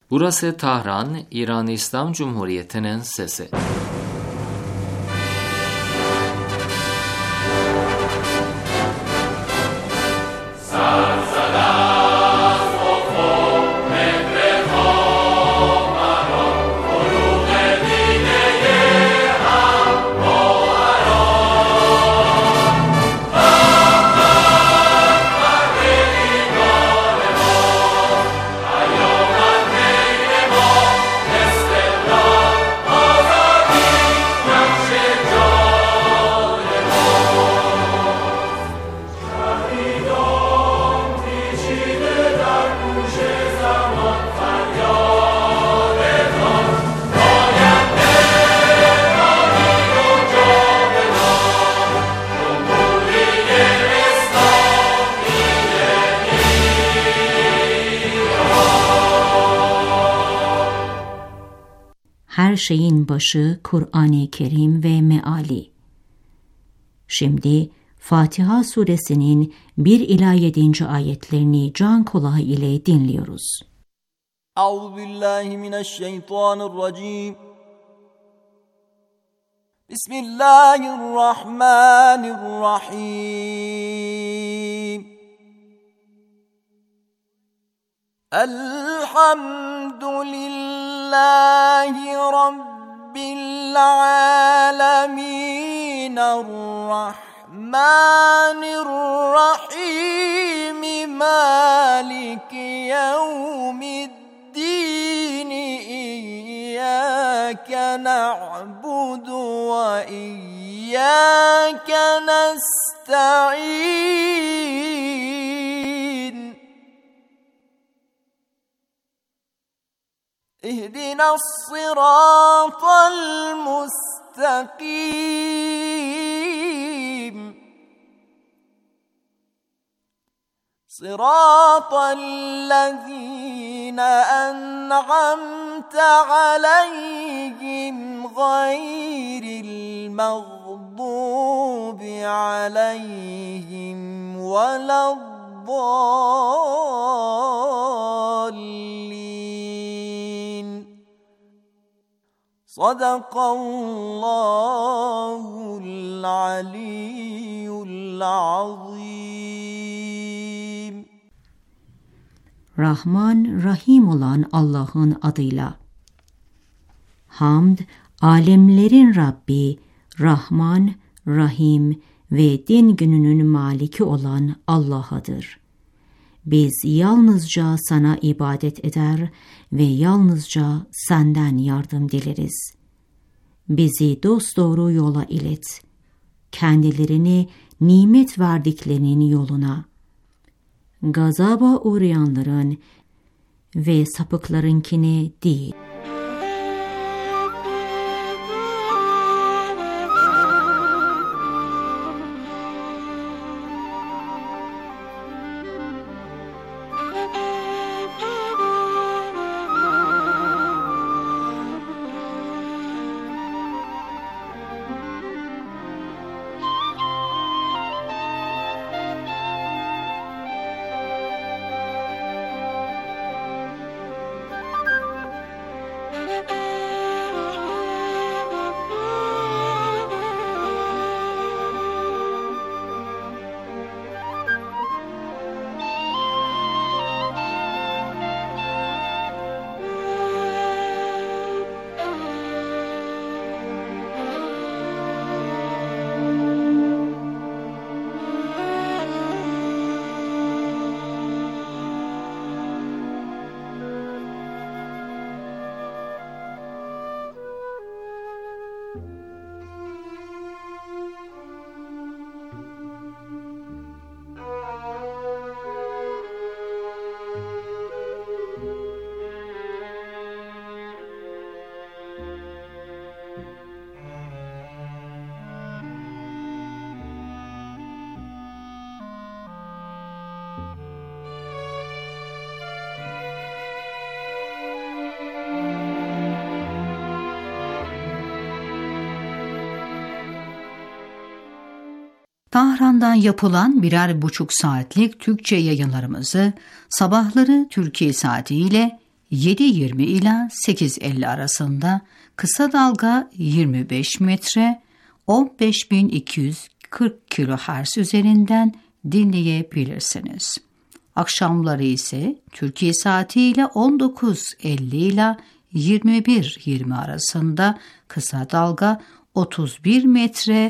Burası Tahran, İran İslam Cumhuriyeti'nin sesi. Her şeyin başı Kur'an-ı Kerim ve meali. Şimdi Fatiha suresinin 1 ila 7. ayetlerini can kulağı ile dinliyoruz. Euzubillahimineşşeytanirracim. Bismillahirrahmanirrahim. Elhamdülillahi Rabbil alemin. Errahmanirrahim. Maliki yevmiddin. İyyâke na'budu ve iyyâke nesta'in. اهدنا الصراط المستقيم صراط الذين أنعمت عليهم غير المغضوب عليهم ولا الضالين. Sadakallahul aliyyul azim. Rahman, Rahim olan Allah'ın adıyla. Hamd, alemlerin Rabbi, Rahman, Rahim ve din gününün maliki olan Allah'adır. Biz yalnızca sana ibadet eder ve yalnızca senden yardım dileriz. Bizi dosdoğru yola ilet. Kendilerini nimet verdiklerinin yoluna. Gazaba uğrayanların ve sapıklarınkini değil. Tahran'dan yapılan 1,5 saatlik Türkçe yayınlarımızı sabahları Türkiye saatiyle 7.20 ila 8.50 arasında, kısa dalga 25 metre 15.240 kHz üzerinden dinleyebilirsiniz. Akşamları ise Türkiye saatiyle 19.50 ila 21.20 arasında kısa dalga 31 metre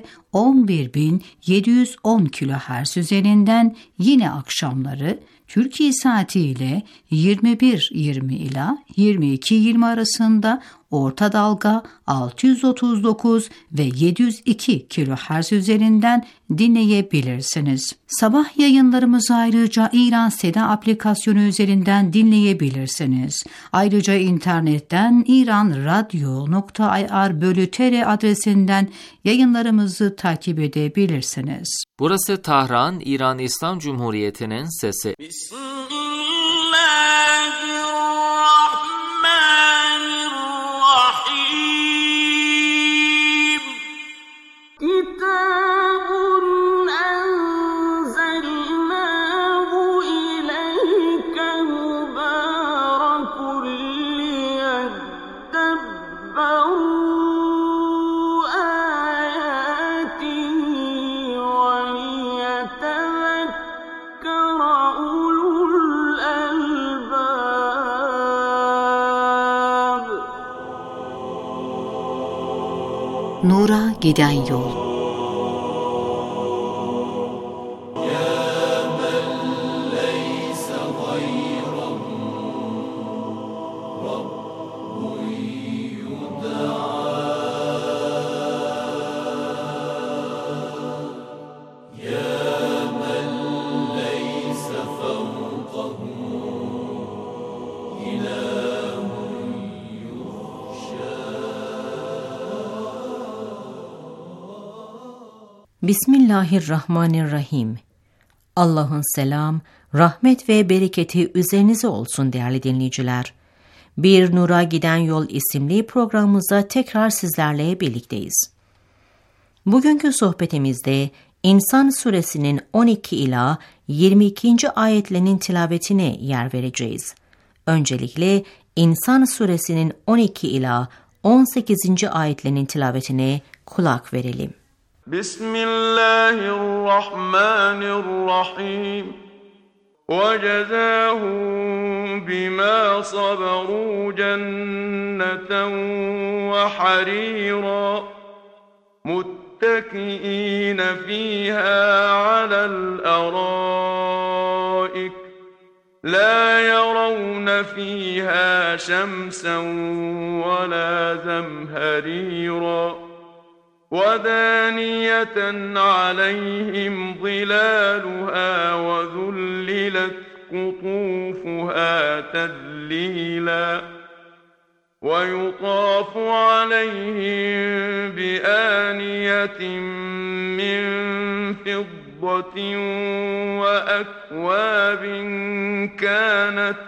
11.710 kHz üzerinden, yine akşamları Türkiye saatiyle 21.20 ila 22.20 arasında orta dalga 639 ve 702 kHz üzerinden dinleyebilirsiniz. Sabah yayınlarımızı ayrıca İran Seda aplikasyonu üzerinden dinleyebilirsiniz. Ayrıca internetten iranradio.ir/tr adresinden yayınlarımızı takip edebilirsiniz. Burası Tahran, İran İslam Cumhuriyeti'nin sesi. Nur'a giden yol. Bismillahirrahmanirrahim. Allah'ın selam, rahmet ve bereketi üzerinize olsun değerli dinleyiciler. Bir Nur'a Giden Yol isimli programımızda tekrar sizlerle birlikteyiz. Bugünkü sohbetimizde İnsan Suresinin 12 ila 22. ayetlerinin tilavetine yer vereceğiz. Öncelikle İnsan Suresinin 12 ila 18. ayetlerinin tilavetine kulak verelim. Bismillahirrahmanirrahim. وَجَزَاهُمْ بِمَا صَبَرُوا جَنَّةً وَحَرِيرًا مُتَّكِئِينَ فِيهَا عَلَى الْأَرَائِكِ لَا يَرَوْنَ فِيهَا شَمْسًا وَلَا زَمْهَرِيرًا وَدَانِيَةً عَلَيْهِمْ ظِلَالُهَا وَذُلِّلَتْ قُطُوفُهَا تَذْلِيلًا وَيُطَافُ عَلَيْهِمْ بِآنِيَةٍ مِّن فِضَّةٍ وَأَكْوَابٍ كَانَتْ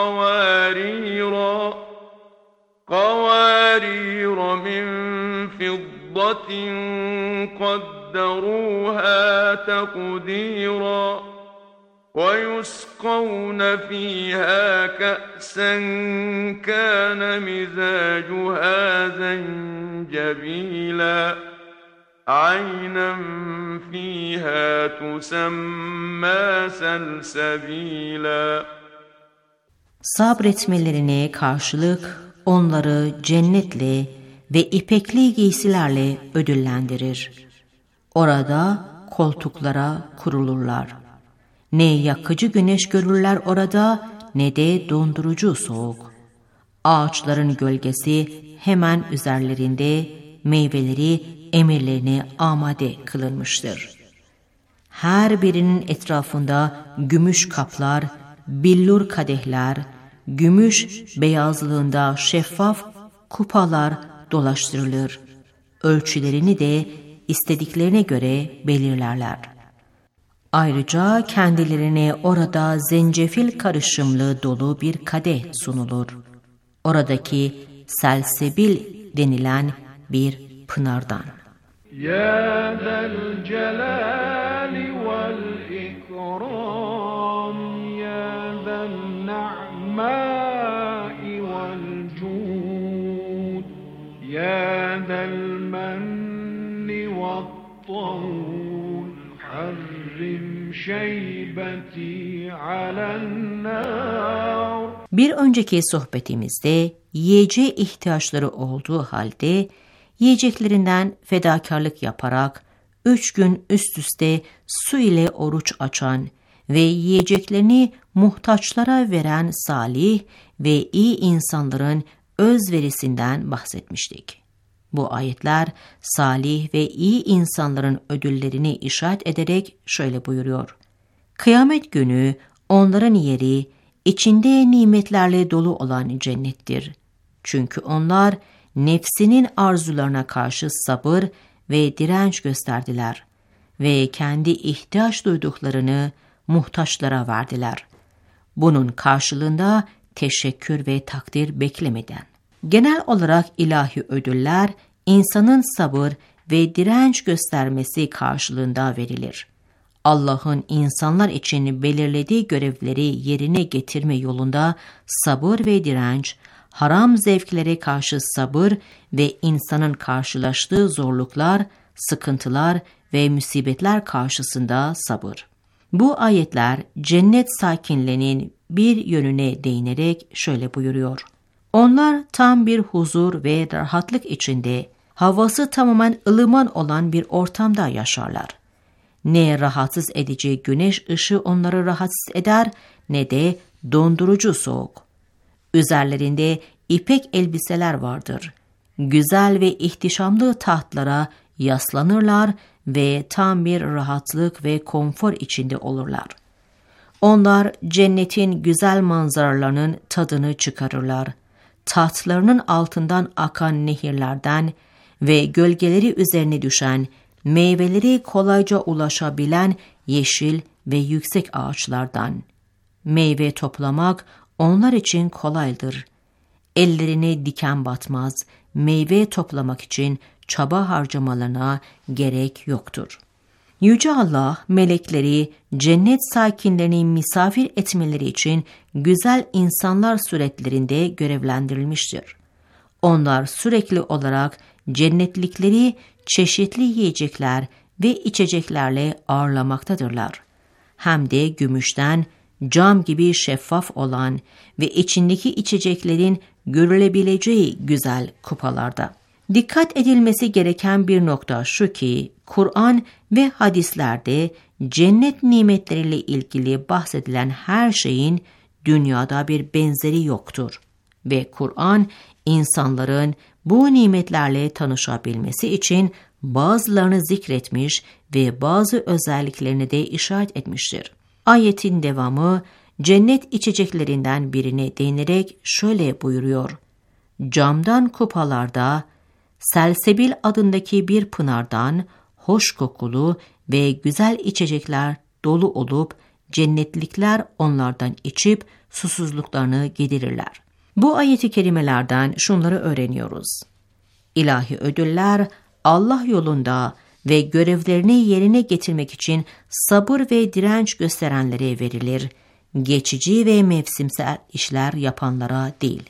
قَوَارِيرَ مِن فِضَّةٍ قَدَّرُوهَا تَقْدِيرًا وَيُسْقَوْنَ فِيهَا كَأْسًا كَانَ مِزَاجُهَا زَنجَبِيلًا عَيْنًا فِيهَا تُسَمَّى سَلْسَبِيلًا. Sabretmelerine karşılık onları cennetle ve ipekli giysilerle ödüllendirir. Orada koltuklara kurulurlar. Ne yakıcı güneş görürler orada, ne de dondurucu soğuk. Ağaçların gölgesi hemen üzerlerinde, meyveleri emirlerine amade kılınmıştır. Her birinin etrafında gümüş kaplar, billur kadehler, gümüş beyazlığında şeffaf kupalar dolaştırılır. Ölçülerini de istediklerine göre belirlerler. Ayrıca kendilerine orada zencefil karışımlı dolu bir kadeh sunulur. Oradaki selsebil denilen bir pınardan. Ya zel celali vel ikram, ya zel na'mai حرم شيبتي على النار. Bir önceki sohbetimizde yiyeceğe ihtiyaçları olduğu halde yiyeceklerinden fedakarlık yaparak 3 gün üst üste su ile oruç açan ve yiyeceklerini muhtaçlara veren salih ve iyi insanların özverisinden bahsetmiştik. Bu ayetler salih ve iyi insanların ödüllerini işaret ederek şöyle buyuruyor. Kıyamet günü onların yeri içinde nimetlerle dolu olan cennettir. Çünkü onlar nefsinin arzularına karşı sabır ve direnç gösterdiler ve kendi ihtiyaç duyduklarını muhtaçlara verdiler. Bunun karşılığında teşekkür ve takdir beklemeden. Genel olarak ilahi ödüller insanın sabır ve direnç göstermesi karşılığında verilir. Allah'ın insanlar için belirlediği görevleri yerine getirme yolunda sabır ve direnç, haram zevklere karşı sabır ve insanın karşılaştığı zorluklar, sıkıntılar ve musibetler karşısında sabır. Bu ayetler cennet sakinlerinin bir yönüne değinerek şöyle buyuruyor. Onlar tam bir huzur ve rahatlık içinde, havası tamamen ılıman olan bir ortamda yaşarlar. Ne rahatsız edici güneş ışığı onları rahatsız eder, ne de dondurucu soğuk. Üzerlerinde ipek elbiseler vardır. Güzel ve ihtişamlı tahtlara yaslanırlar ve tam bir rahatlık ve konfor içinde olurlar. Onlar cennetin güzel manzaralarının tadını çıkarırlar. Tahtlarının altından akan nehirlerden ve gölgeleri üzerine düşen, meyveleri kolayca ulaşabilen yeşil ve yüksek ağaçlardan. Meyve toplamak onlar için kolaydır. Ellerine diken batmaz, meyve toplamak için çaba harcamalarına gerek yoktur. Yüce Allah, melekleri cennet sakinlerini misafir etmeleri için güzel insanlar suretlerinde görevlendirilmiştir. Onlar sürekli olarak cennetlikleri çeşitli yiyecekler ve içeceklerle ağırlamaktadırlar. Hem de gümüşten, cam gibi şeffaf olan ve içindeki içeceklerin görülebileceği güzel kupalarda. Dikkat edilmesi gereken bir nokta şu ki, Kur'an ve hadislerde cennet nimetleriyle ilgili bahsedilen her şeyin dünyada bir benzeri yoktur. Ve Kur'an, insanların bu nimetlerle tanışabilmesi için bazılarını zikretmiş ve bazı özelliklerini de işaret etmiştir. Ayetin devamı, cennet içeceklerinden birine değinerek şöyle buyuruyor. Camdan kupalarda, Selsebil adındaki bir pınardan hoş kokulu ve güzel içecekler dolu olup cennetlikler onlardan içip susuzluklarını giderirler. Bu ayeti kerimelerden şunları öğreniyoruz. İlahi ödüller Allah yolunda ve görevlerini yerine getirmek için sabır ve direnç gösterenlere verilir, geçici ve mevsimsel işler yapanlara değil.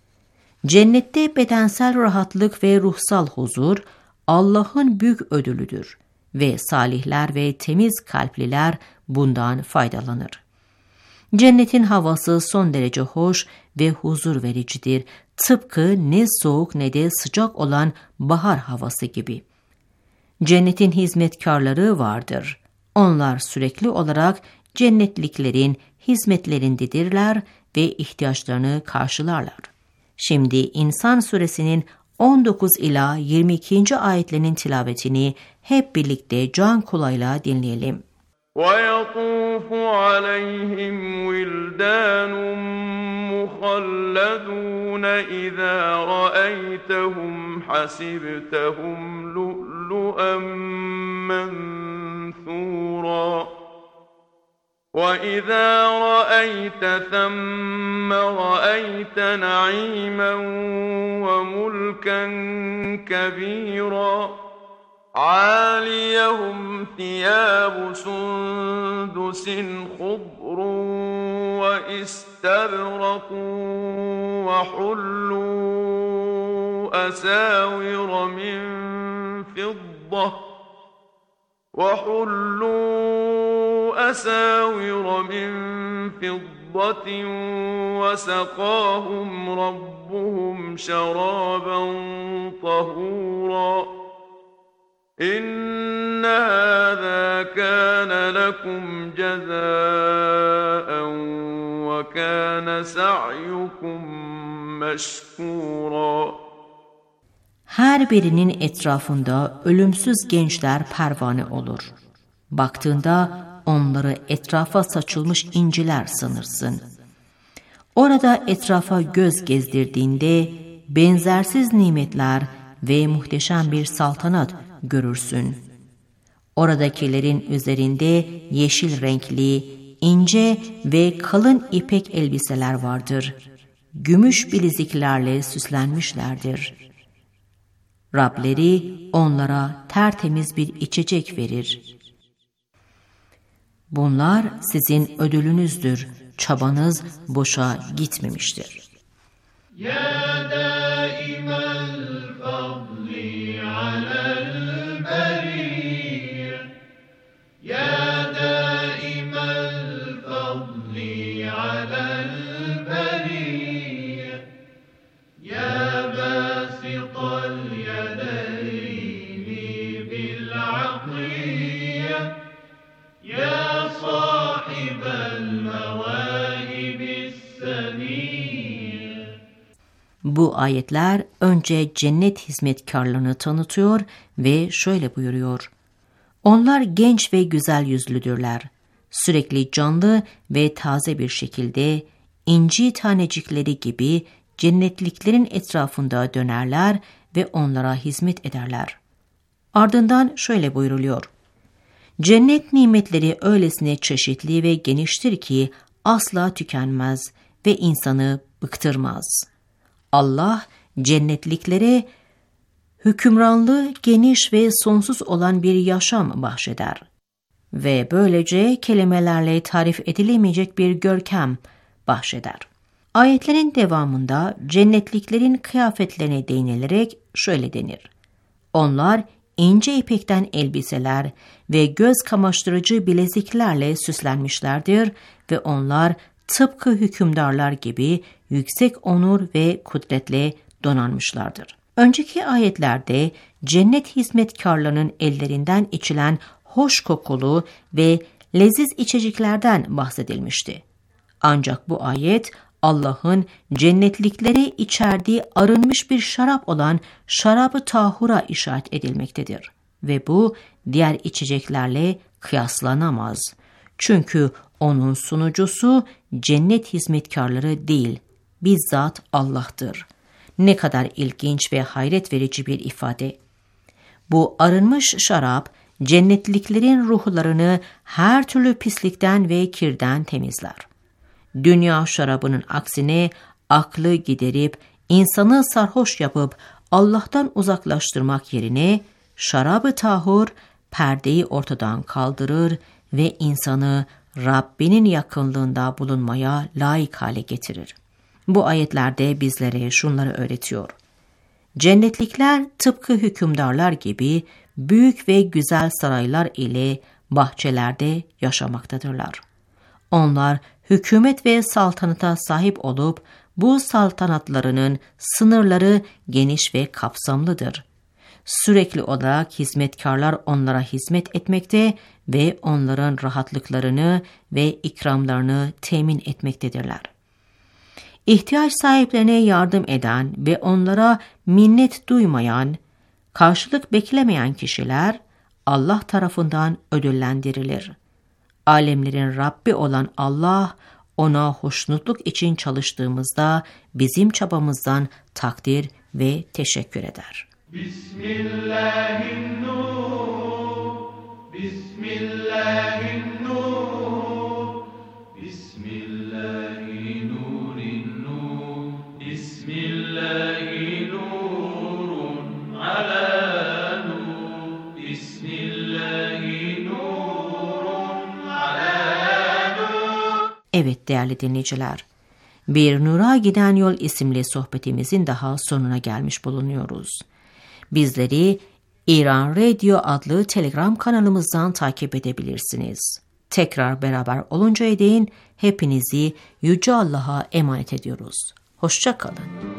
Cennette bedensel rahatlık ve ruhsal huzur Allah'ın büyük ödülüdür ve salihler ve temiz kalpliler bundan faydalanır. Cennetin havası son derece hoş ve huzur vericidir, tıpkı ne soğuk ne de sıcak olan bahar havası gibi. Cennetin hizmetkarları vardır. Onlar sürekli olarak cennetliklerin hizmetlerindedirler ve ihtiyaçlarını karşılarlar. Şimdi İnsan suresinin 19 ila 22. ayetlerinin tilavetini hep birlikte can kulağıyla dinleyelim. وَيَطُوفُ عَلَيْهِمْ وِلْدَانٌ مُخَلَّدُونَ إِذَا رَأَيْتَهُمْ حَسِبْتَهُمْ لُؤْلُؤًا مَّنثُورًا وَإِذَا رَأَيْتَ ثَمَّ رَأَيْتَ نَعِيمًا وَمُلْكًا كَبِيرًا عَالِيَهُمْ ثِيَابُ سُندُسٍ خُضْرٌ وَإِسْتَبْرَقٌ وَحُلُّوا أَسَاوِرَ مِن فِضَّةٍ وحلوا أساور من فضة وسقاهم ربهم شرابا طهورا إن هذا كان لكم جزاء وكان سعيكم مشكورا. Her birinin etrafında ölümsüz gençler pervane olur. Baktığında onları etrafa saçılmış inciler sanırsın. Orada etrafa göz gezdirdiğinde benzersiz nimetler ve muhteşem bir saltanat görürsün. Oradakilerin üzerinde yeşil renkli, ince ve kalın ipek elbiseler vardır. Gümüş bileziklerle süslenmişlerdir. Rableri onlara tertemiz bir içecek verir. Bunlar sizin ödülünüzdür. Çabanız boşa gitmemiştir. Ya daimel fadli alel beriyye, ya daimel fadli alel beriyye, ya basital yadayni bil aqiyye, ya sahibel mevahibis seniyye. Bu ayetler önce cennet hizmetkarlarını tanıtıyor ve şöyle buyuruyor. Onlar genç ve güzel yüzlüdürler. Sürekli canlı ve taze bir şekilde inci tanecikleri gibi cennetliklerin etrafında dönerler ve onlara hizmet ederler. Ardından şöyle buyruluyor. Cennet nimetleri öylesine çeşitli ve geniştir ki asla tükenmez ve insanı bıktırmaz. Allah cennetliklere hükümranlığı geniş ve sonsuz olan bir yaşam bahşeder ve böylece kelimelerle tarif edilemeyecek bir görkem bahşeder. Ayetlerin devamında cennetliklerin kıyafetlerine değinilerek şöyle denir. Onlar ince ipekten elbiseler ve göz kamaştırıcı bileziklerle süslenmişlerdir ve onlar tıpkı hükümdarlar gibi yüksek onur ve kudretle donanmışlardır. Önceki ayetlerde cennet hizmetkarlarının ellerinden içilen hoş kokulu ve leziz içeceklerden bahsedilmişti. Ancak bu ayet Allah'ın cennetliklere içerdiği arınmış bir şarap olan şarabı tahura işaret edilmektedir. Ve bu diğer içeceklerle kıyaslanamaz. Çünkü onun sunucusu cennet hizmetkarları değil, bizzat Allah'tır. Ne kadar ilginç ve hayret verici bir ifade. Bu arınmış şarap, cennetliklerin ruhlarını her türlü pislikten ve kirden temizler. Dünya şarabının aksine aklı giderip, insanı sarhoş yapıp Allah'tan uzaklaştırmak yerine şarabı tahur, perdeyi ortadan kaldırır ve insanı Rabbinin yakınlığında bulunmaya layık hale getirir. Bu ayetlerde bizlere şunları öğretiyor. Cennetlikler tıpkı hükümdarlar gibi büyük ve güzel saraylar ile bahçelerde yaşamaktadırlar. Onlar hükümet ve saltanata sahip olup bu saltanatlarının sınırları geniş ve kapsamlıdır. Sürekli olarak hizmetkarlar onlara hizmet etmekte ve onların rahatlıklarını ve ikramlarını temin etmektedirler. İhtiyaç sahiplerine yardım eden ve onlara minnet duymayan, karşılık beklemeyen kişiler Allah tarafından ödüllendirilir. Alemlerin Rabbi olan Allah, ona hoşnutluk için çalıştığımızda bizim çabamızdan takdir ve teşekkür eder. Bismillahirrahmanirrahim. Bismillahirrahmanirrahim. Bismillahirrahmanirrahim. Bismillahirrahmanirrahim. Ala nur. Bismillahirrahmanirrahim. Ala nur. Evet değerli dinleyiciler, Bir Nur'a Giden Yol isimli sohbetimizin daha sonuna gelmiş bulunuyoruz. Bizleri İran Radio adlı Telegram kanalımızdan takip edebilirsiniz. Tekrar beraber oluncaya değin hepinizi Yüce Allah'a emanet ediyoruz. Hoşça kalın.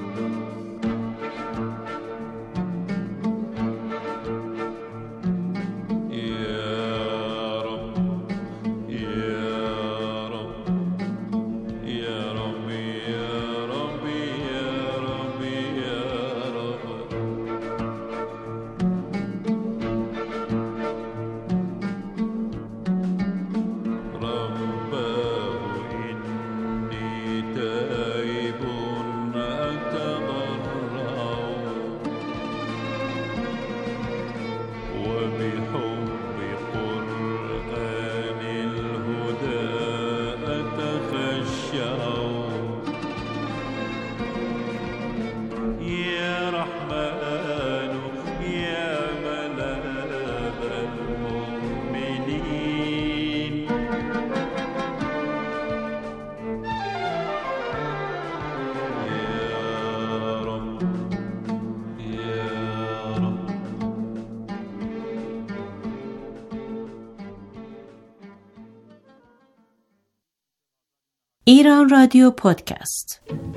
İran Radyo Podcast.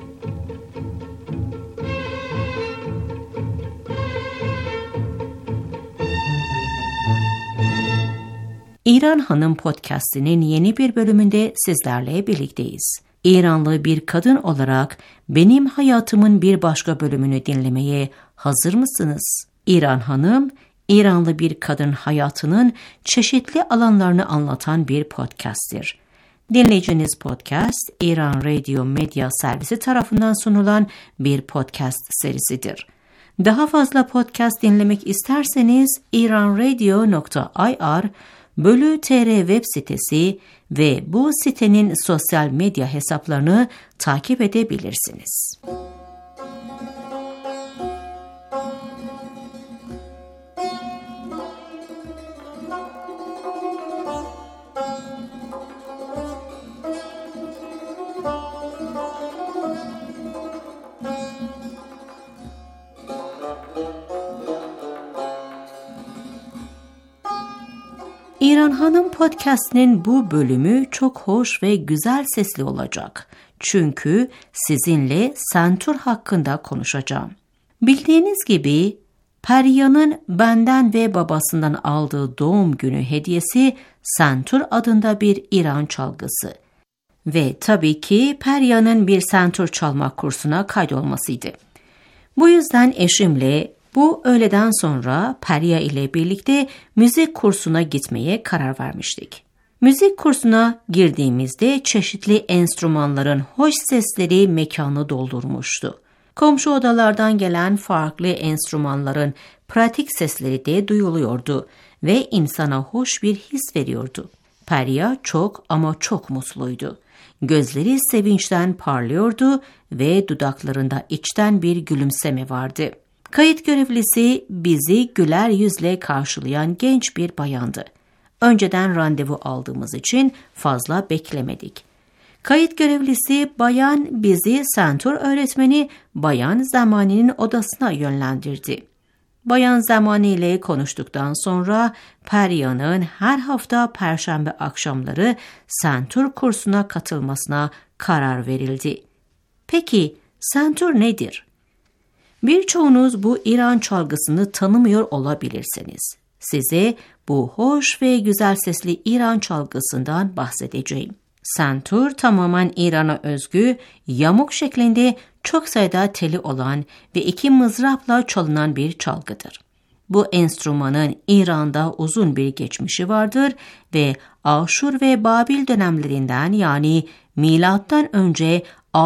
İran Hanım Podcast'inin yeni bir bölümünde sizlerle birlikteyiz. İranlı bir kadın olarak benim hayatımın bir başka bölümünü dinlemeye hazır mısınız? İran Hanım, İranlı bir kadın hayatının çeşitli alanlarını anlatan bir podcast'tir. Dinleyeceğiniz podcast, İran Radio Medya Servisi tarafından sunulan bir podcast serisidir. Daha fazla podcast dinlemek isterseniz iranradio.ir/tr web sitesi ve bu sitenin sosyal medya hesaplarını takip edebilirsiniz. İran Hanım Podcast'inin bu bölümü çok hoş ve güzel sesli olacak. Çünkü sizinle Sentur hakkında konuşacağım. Bildiğiniz gibi Peria'nın benden ve babasından aldığı doğum günü hediyesi Sentur adında bir İran çalgısı. Ve tabii ki Peria'nın bir sentur çalma kursuna kaydolmasıydı. Bu yüzden eşimle bu öğleden sonra Peria ile birlikte müzik kursuna gitmeye karar vermiştik. Müzik kursuna girdiğimizde çeşitli enstrümanların hoş sesleri mekanı doldurmuştu. Komşu odalardan gelen farklı enstrümanların pratik sesleri de duyuluyordu ve insana hoş bir his veriyordu. Peria çok ama çok mutluydu. Gözleri sevinçten parlıyordu ve dudaklarında içten bir gülümseme vardı. Kayıt görevlisi bizi güler yüzle karşılayan genç bir bayandı. Önceden randevu aldığımız için fazla beklemedik. Kayıt görevlisi bayan bizi sentur öğretmeni Bayan Zamani'nin odasına yönlendirdi. Bayan Zamani ile konuştuktan sonra Peria'nın her hafta perşembe akşamları sentur kursuna katılmasına karar verildi. Peki sentur nedir? Birçoğunuz bu İran çalgısını tanımıyor olabilirsiniz. Size bu hoş ve güzel sesli İran çalgısından bahsedeceğim. Sentur tamamen İran'a özgü, yamuk şeklinde çok sayıda teli olan ve 2 mızrapla çalınan bir çalgıdır. Bu enstrümanın İran'da uzun bir geçmişi vardır ve Aşur ve Babil dönemlerinden yani milattan önce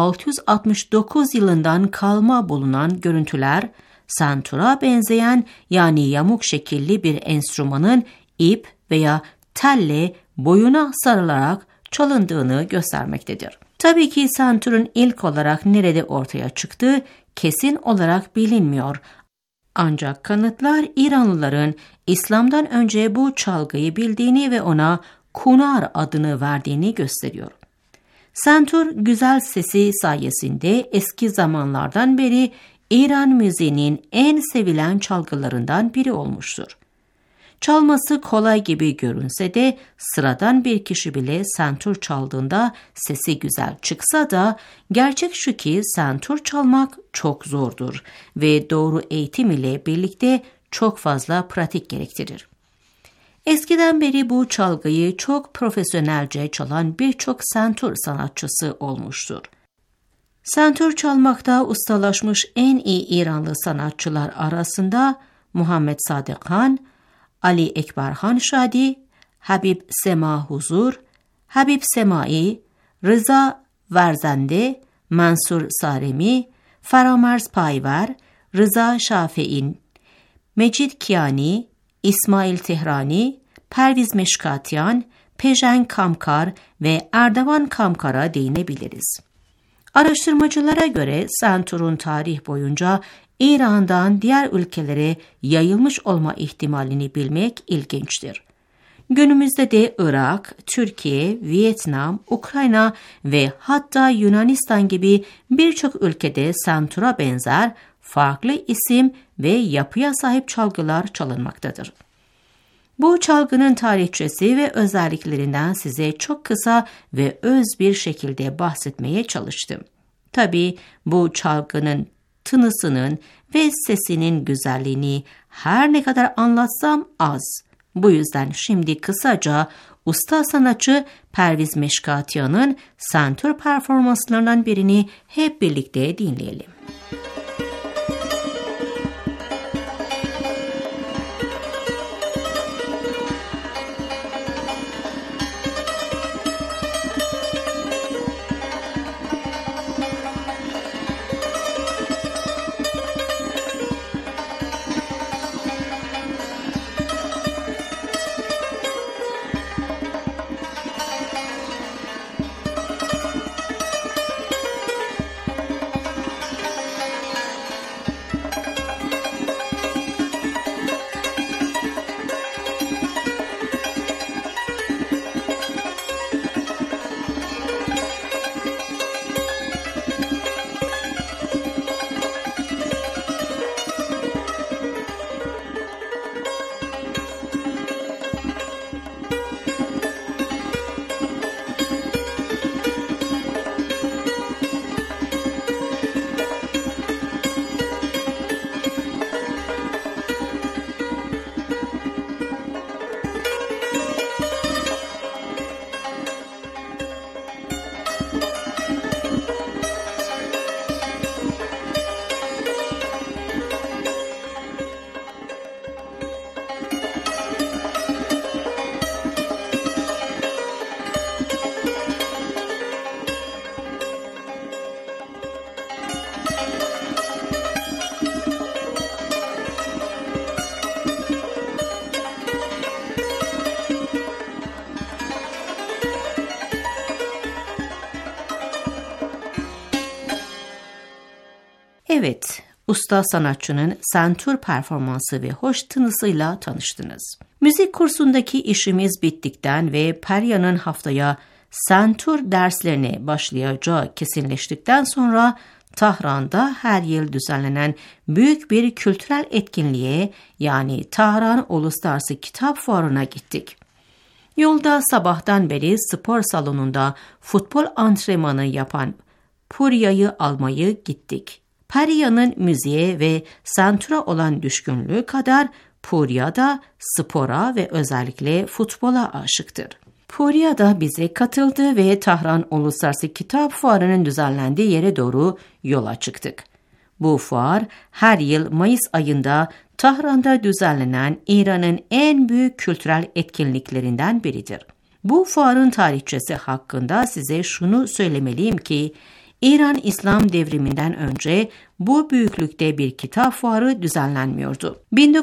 669 yılından kalma bulunan görüntüler, sentura benzeyen yani yamuk şekilli bir enstrümanın ip veya telle boyuna sarılarak çalındığını göstermektedir. Tabii ki senturun ilk olarak nerede ortaya çıktığı kesin olarak bilinmiyor. Ancak kanıtlar İranlıların İslam'dan önce bu çalgıyı bildiğini ve ona kunar adını verdiğini gösteriyor. Sentur güzel sesi sayesinde eski zamanlardan beri İran müziğinin en sevilen çalgılarından biri olmuştur. Çalması kolay gibi görünse de sıradan bir kişi bile santur çaldığında sesi güzel çıksa da gerçek şu ki santur çalmak çok zordur ve doğru eğitim ile birlikte çok fazla pratik gerektirir. Eskiden beri bu çalgıyı çok profesyonelce çalan birçok santur sanatçısı olmuştur. Santur çalmakta ustalaşmış en iyi İranlı sanatçılar arasında Muhammed Sadık Han, Ali Ekber Han Şadi, Habib Sema Huzur, Habib Semai, Rıza Verzende, Mansur Saremi, Faramarz Payver, Rıza Şafi'in, Mecid Kiani, İsmail Tehrani, Perviz Meşkatyan, Pejen Kamkar ve Erdoğan Kamkar'a değinebiliriz. Araştırmacılara göre santurun tarih boyunca İran'dan diğer ülkelere yayılmış olma ihtimalini bilmek ilginçtir. Günümüzde de Irak, Türkiye, Vietnam, Ukrayna ve hatta Yunanistan gibi birçok ülkede santura benzer farklı isim ve yapıya sahip çalgılar çalınmaktadır. Bu çalgının tarihçesi ve özelliklerinden size çok kısa ve öz bir şekilde bahsetmeye çalıştım. Tabii bu çalgının tınısının ve sesinin güzelliğini her ne kadar anlatsam az. Bu yüzden şimdi kısaca usta sanatçı Perviz Meşkatyan'ın santur performanslarından birini hep birlikte dinleyelim. Evet, usta sanatçının santur performansı ve hoş tınısıyla tanıştınız. Müzik kursundaki işimiz bittikten ve Perya'nın haftaya santur derslerine başlayacağı kesinleştikten sonra Tahran'da her yıl düzenlenen büyük bir kültürel etkinliğe yani Tahran Uluslararası Kitap Fuarı'na gittik. Yolda sabahtan beri spor salonunda futbol antrenmanı yapan Purya'yı almayı gittik. Perya'nın müziğe ve santura olan düşkünlüğü kadar Purya da spora ve özellikle futbola aşıktır. Purya da bize katıldı ve Tahran Uluslararası Kitap Fuarı'nın düzenlendiği yere doğru yola çıktık. Bu fuar her yıl Mayıs ayında Tahran'da düzenlenen İran'ın en büyük kültürel etkinliklerinden biridir. Bu fuarın tarihçesi hakkında size şunu söylemeliyim ki, İran İslam devriminden önce bu büyüklükte bir kitap fuarı düzenlenmiyordu.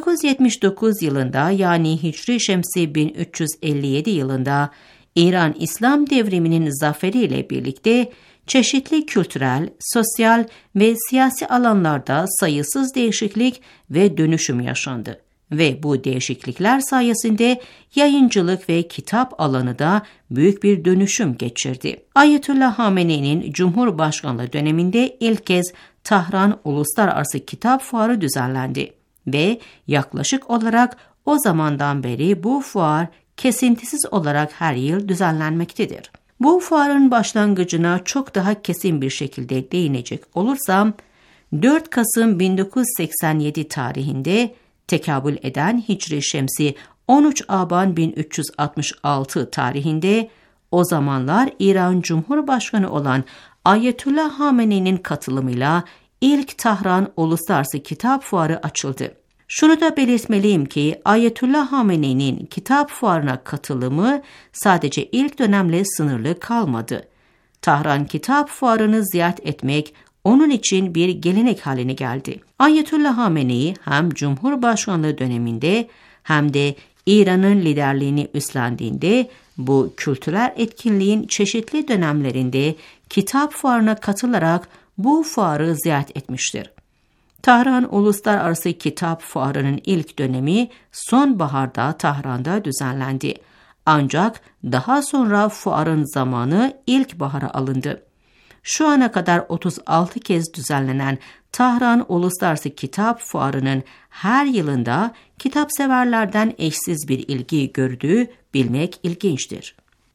1979 yılında yani Hicri Şemsi 1357 yılında İran İslam devriminin zaferiyle birlikte çeşitli kültürel, sosyal ve siyasi alanlarda sayısız değişiklik ve dönüşüm yaşandı. Ve bu değişiklikler sayesinde yayıncılık ve kitap alanı da büyük bir dönüşüm geçirdi. Ayetullah Hamene'nin Cumhurbaşkanlığı döneminde ilk kez Tahran Uluslararası Kitap Fuarı düzenlendi ve yaklaşık olarak o zamandan beri bu fuar kesintisiz olarak her yıl düzenlenmektedir. Bu fuarın başlangıcına çok daha kesin bir şekilde değinecek olursam, 4 Kasım 1987 tarihinde tekabül eden Hicri Şemsi 13 Aban 1366 tarihinde o zamanlar İran Cumhurbaşkanı olan Ayetullah Hamene'nin katılımıyla ilk Tahran Uluslararası Kitap Fuarı açıldı. Şunu da belirtmeliyim ki Ayetullah Hamene'nin kitap fuarına katılımı sadece ilk dönemle sınırlı kalmadı. Tahran Kitap Fuarı'nı ziyaret etmek onun için bir gelenek haline geldi. Ayetullah Hamene'yi hem Cumhurbaşkanlığı döneminde hem de İran'ın liderliğini üstlendiğinde bu kültürel etkinliğin çeşitli dönemlerinde kitap fuarına katılarak bu fuarı ziyaret etmiştir. Tahran Uluslararası Kitap Fuarı'nın ilk dönemi sonbaharda Tahran'da düzenlendi. Ancak daha sonra fuarın zamanı ilkbahara alındı. Şu ana kadar 36 kez düzenlenen Tahran Uluslararası Kitap Fuarı'nın her yılında kitapseverlerden eşsiz bir ilgi gördüğü bilmek ilginçtir.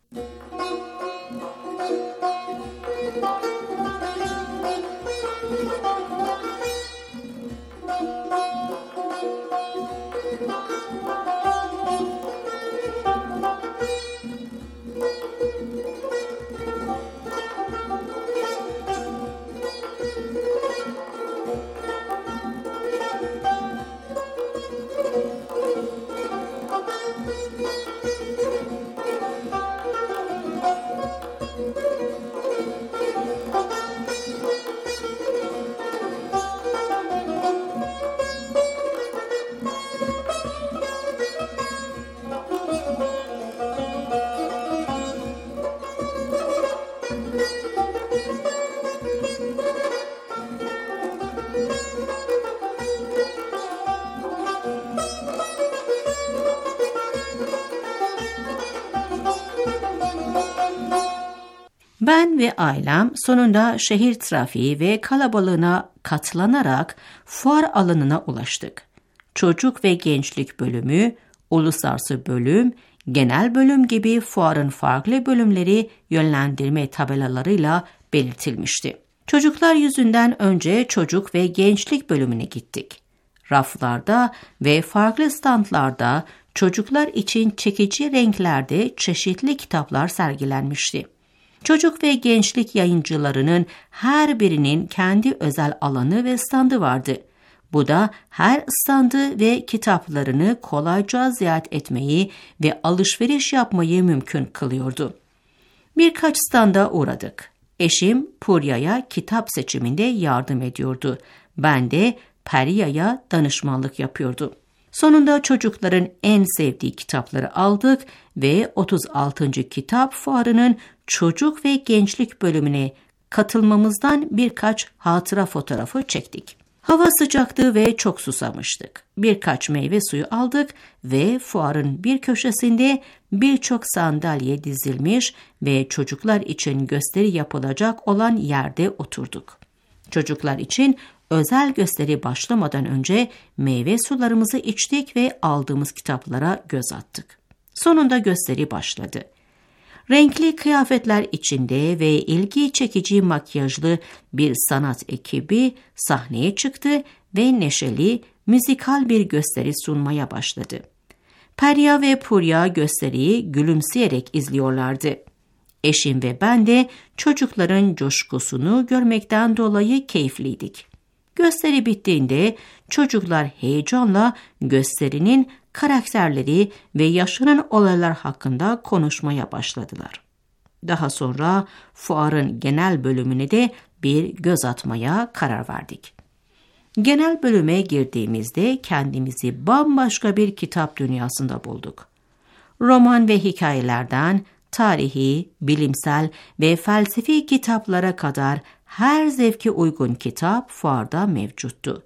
Ben ve ailem sonunda şehir trafiği ve kalabalığına katlanarak fuar alanına ulaştık. Çocuk ve gençlik bölümü, uluslararası bölüm, genel bölüm gibi fuarın farklı bölümleri yönlendirme tabelalarıyla belirtilmişti. Çocuklar yüzünden önce çocuk ve gençlik bölümüne gittik. Raflarda ve farklı standlarda çocuklar için çekici renklerde çeşitli kitaplar sergilenmişti. Çocuk ve gençlik yayıncılarının her birinin kendi özel alanı ve standı vardı. Bu da her standı ve kitaplarını kolayca ziyaret etmeyi ve alışveriş yapmayı mümkün kılıyordu. Birkaç standa uğradık. Eşim Purya'ya kitap seçiminde yardım ediyordu. Ben de Periya'ya danışmanlık yapıyordu. Sonunda çocukların en sevdiği kitapları aldık ve 36. Kitap Fuarı'nın çocuk ve gençlik bölümüne katılmamızdan birkaç hatıra fotoğrafı çektik. Hava sıcaktı ve çok susamıştık. Birkaç meyve suyu aldık ve fuarın bir köşesinde birçok sandalye dizilmiş ve çocuklar için gösteri yapılacak olan yerde oturduk. Çocuklar için özel gösteri başlamadan önce meyve sularımızı içtik ve aldığımız kitaplara göz attık. Sonunda gösteri başladı. Renkli kıyafetler içinde ve ilgi çekici makyajlı bir sanat ekibi sahneye çıktı ve neşeli, müzikal bir gösteri sunmaya başladı. Perya ve Purya gösteriyi gülümseyerek izliyorlardı. Eşim ve ben de çocukların coşkusunu görmekten dolayı keyifliydik. Gösteri bittiğinde çocuklar heyecanla gösterinin karakterleri ve yaşanan olaylar hakkında konuşmaya başladılar. Daha sonra fuarın genel bölümüne de bir göz atmaya karar verdik. Genel bölüme girdiğimizde kendimizi bambaşka bir kitap dünyasında bulduk. Roman ve hikayelerden tarihi, bilimsel ve felsefi kitaplara kadar her zevke uygun kitap fuarda mevcuttu.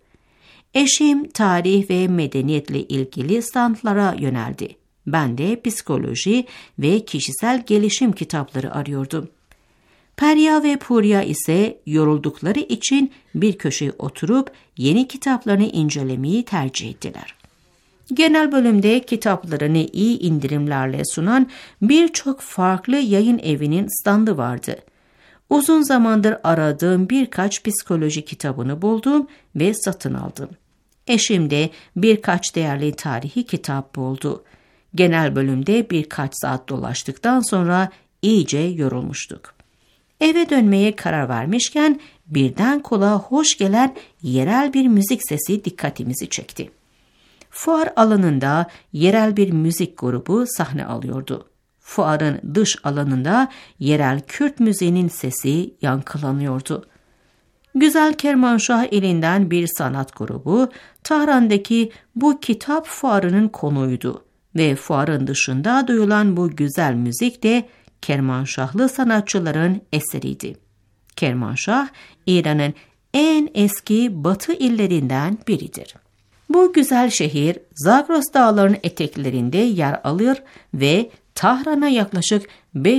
Eşim tarih ve medeniyetle ilgili standlara yöneldi. Ben de psikoloji ve kişisel gelişim kitapları arıyordum. Perya ve Purya ise yoruldukları için bir köşeye oturup yeni kitaplarını incelemeyi tercih ettiler. Genel bölümde kitaplarını iyi indirimlerle sunan birçok farklı yayın evinin standı vardı. Uzun zamandır aradığım birkaç psikoloji kitabını buldum ve satın aldım. Eşim de birkaç değerli tarihi kitap buldu. Genel bölümde birkaç saat dolaştıktan sonra iyice yorulmuştuk. Eve dönmeye karar vermişken birden kulağa hoş gelen yerel bir müzik sesi dikkatimizi çekti. Fuar alanında yerel bir müzik grubu sahne alıyordu. Fuarın dış alanında yerel Kürt müziğinin sesi yankılanıyordu. Güzel Kermanşah elinden bir sanat grubu Tahran'daki bu kitap fuarının konuğuydu ve fuarın dışında duyulan bu güzel müzik de Kermanşahlı sanatçıların eseriydi. Kermanşah, İran'ın en eski batı illerinden biridir. Bu güzel şehir Zagros dağlarının eteklerinde yer alır ve Tahran'a yaklaşık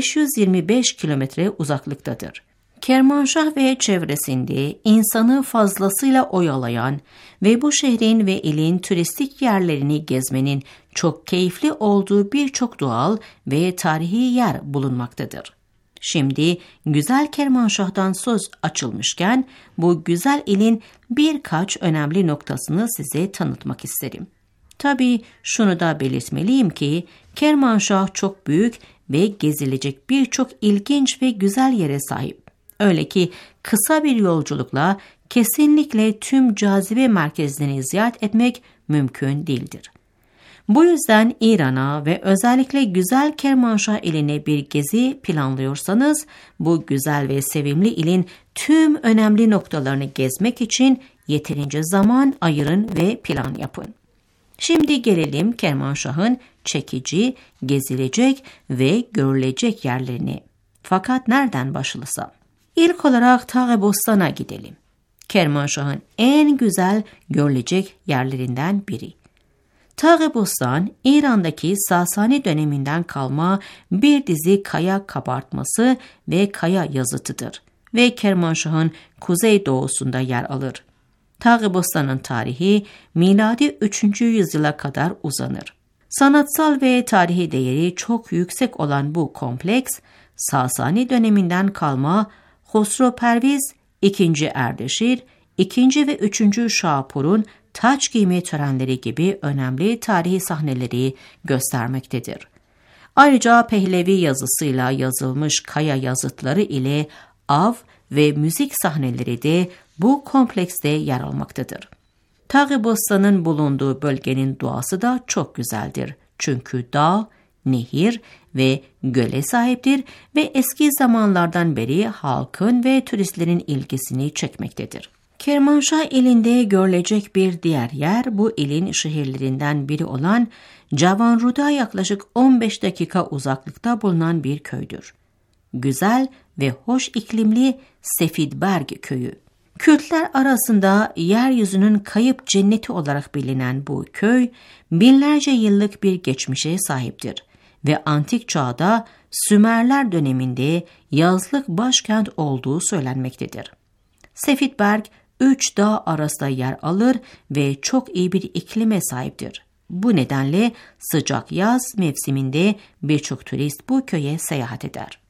525 kilometre uzaklıktadır. Kermanşah ve çevresinde insanı fazlasıyla oyalayan ve bu şehrin ve ilin turistik yerlerini gezmenin çok keyifli olduğu birçok doğal ve tarihi yer bulunmaktadır. Şimdi güzel Kermanşah'tan söz açılmışken bu güzel ilin birkaç önemli noktasını size tanıtmak isterim. Tabii şunu da belirtmeliyim ki Kermanşah çok büyük ve gezilecek birçok ilginç ve güzel yere sahip. Öyle ki kısa bir yolculukla kesinlikle tüm cazibe merkezlerini ziyaret etmek mümkün değildir. Bu yüzden İran'a ve özellikle güzel Kermanşah iline bir gezi planlıyorsanız bu güzel ve sevimli ilin tüm önemli noktalarını gezmek için yeterince zaman ayırın ve plan yapın. Şimdi gelelim Kermanşah'ın çekici, gezilecek ve görülecek yerlerine. Fakat nereden başlasam? İlk olarak Tağ-ı-Bostan'a gidelim. Kermanşah'ın en güzel görülecek yerlerinden biri. Tağ-ı-Bostan, İran'daki Sasani döneminden kalma bir dizi kaya kabartması ve kaya yazıtıdır ve Kermanşah'ın kuzeydoğusunda yer alır. Tağ-ı-Bostan'ın tarihi miladi 3. yüzyıla kadar uzanır. Sanatsal ve tarihi değeri çok yüksek olan bu kompleks, Sasani döneminden kalma Hosro Perviz, 2. Erdeşir, 2. ve 3. Şapur'un taç giyme törenleri gibi önemli tarihi sahneleri göstermektedir. Ayrıca Pehlevi yazısıyla yazılmış kaya yazıtları ile av ve müzik sahneleri de bu komplekste yer almaktadır. Tağ-ı-Bostan'ın bulunduğu bölgenin doğası da çok güzeldir. Çünkü dağ, nehir ve göle sahiptir ve eski zamanlardan beri halkın ve turistlerin ilgisini çekmektedir. Kermanşah ilinde görülecek bir diğer yer bu ilin şehirlerinden biri olan Cavanrud'a yaklaşık 15 dakika uzaklıkta bulunan bir köydür. Güzel ve hoş iklimli Sefidberg köyü. Kürtler arasında yeryüzünün kayıp cenneti olarak bilinen bu köy, binlerce yıllık bir geçmişe sahiptir ve antik çağda Sümerler döneminde yazlık başkent olduğu söylenmektedir. Sefidberg, 3 dağ arasında yer alır ve çok iyi bir iklime sahiptir. Bu nedenle sıcak yaz mevsiminde birçok turist bu köye seyahat eder.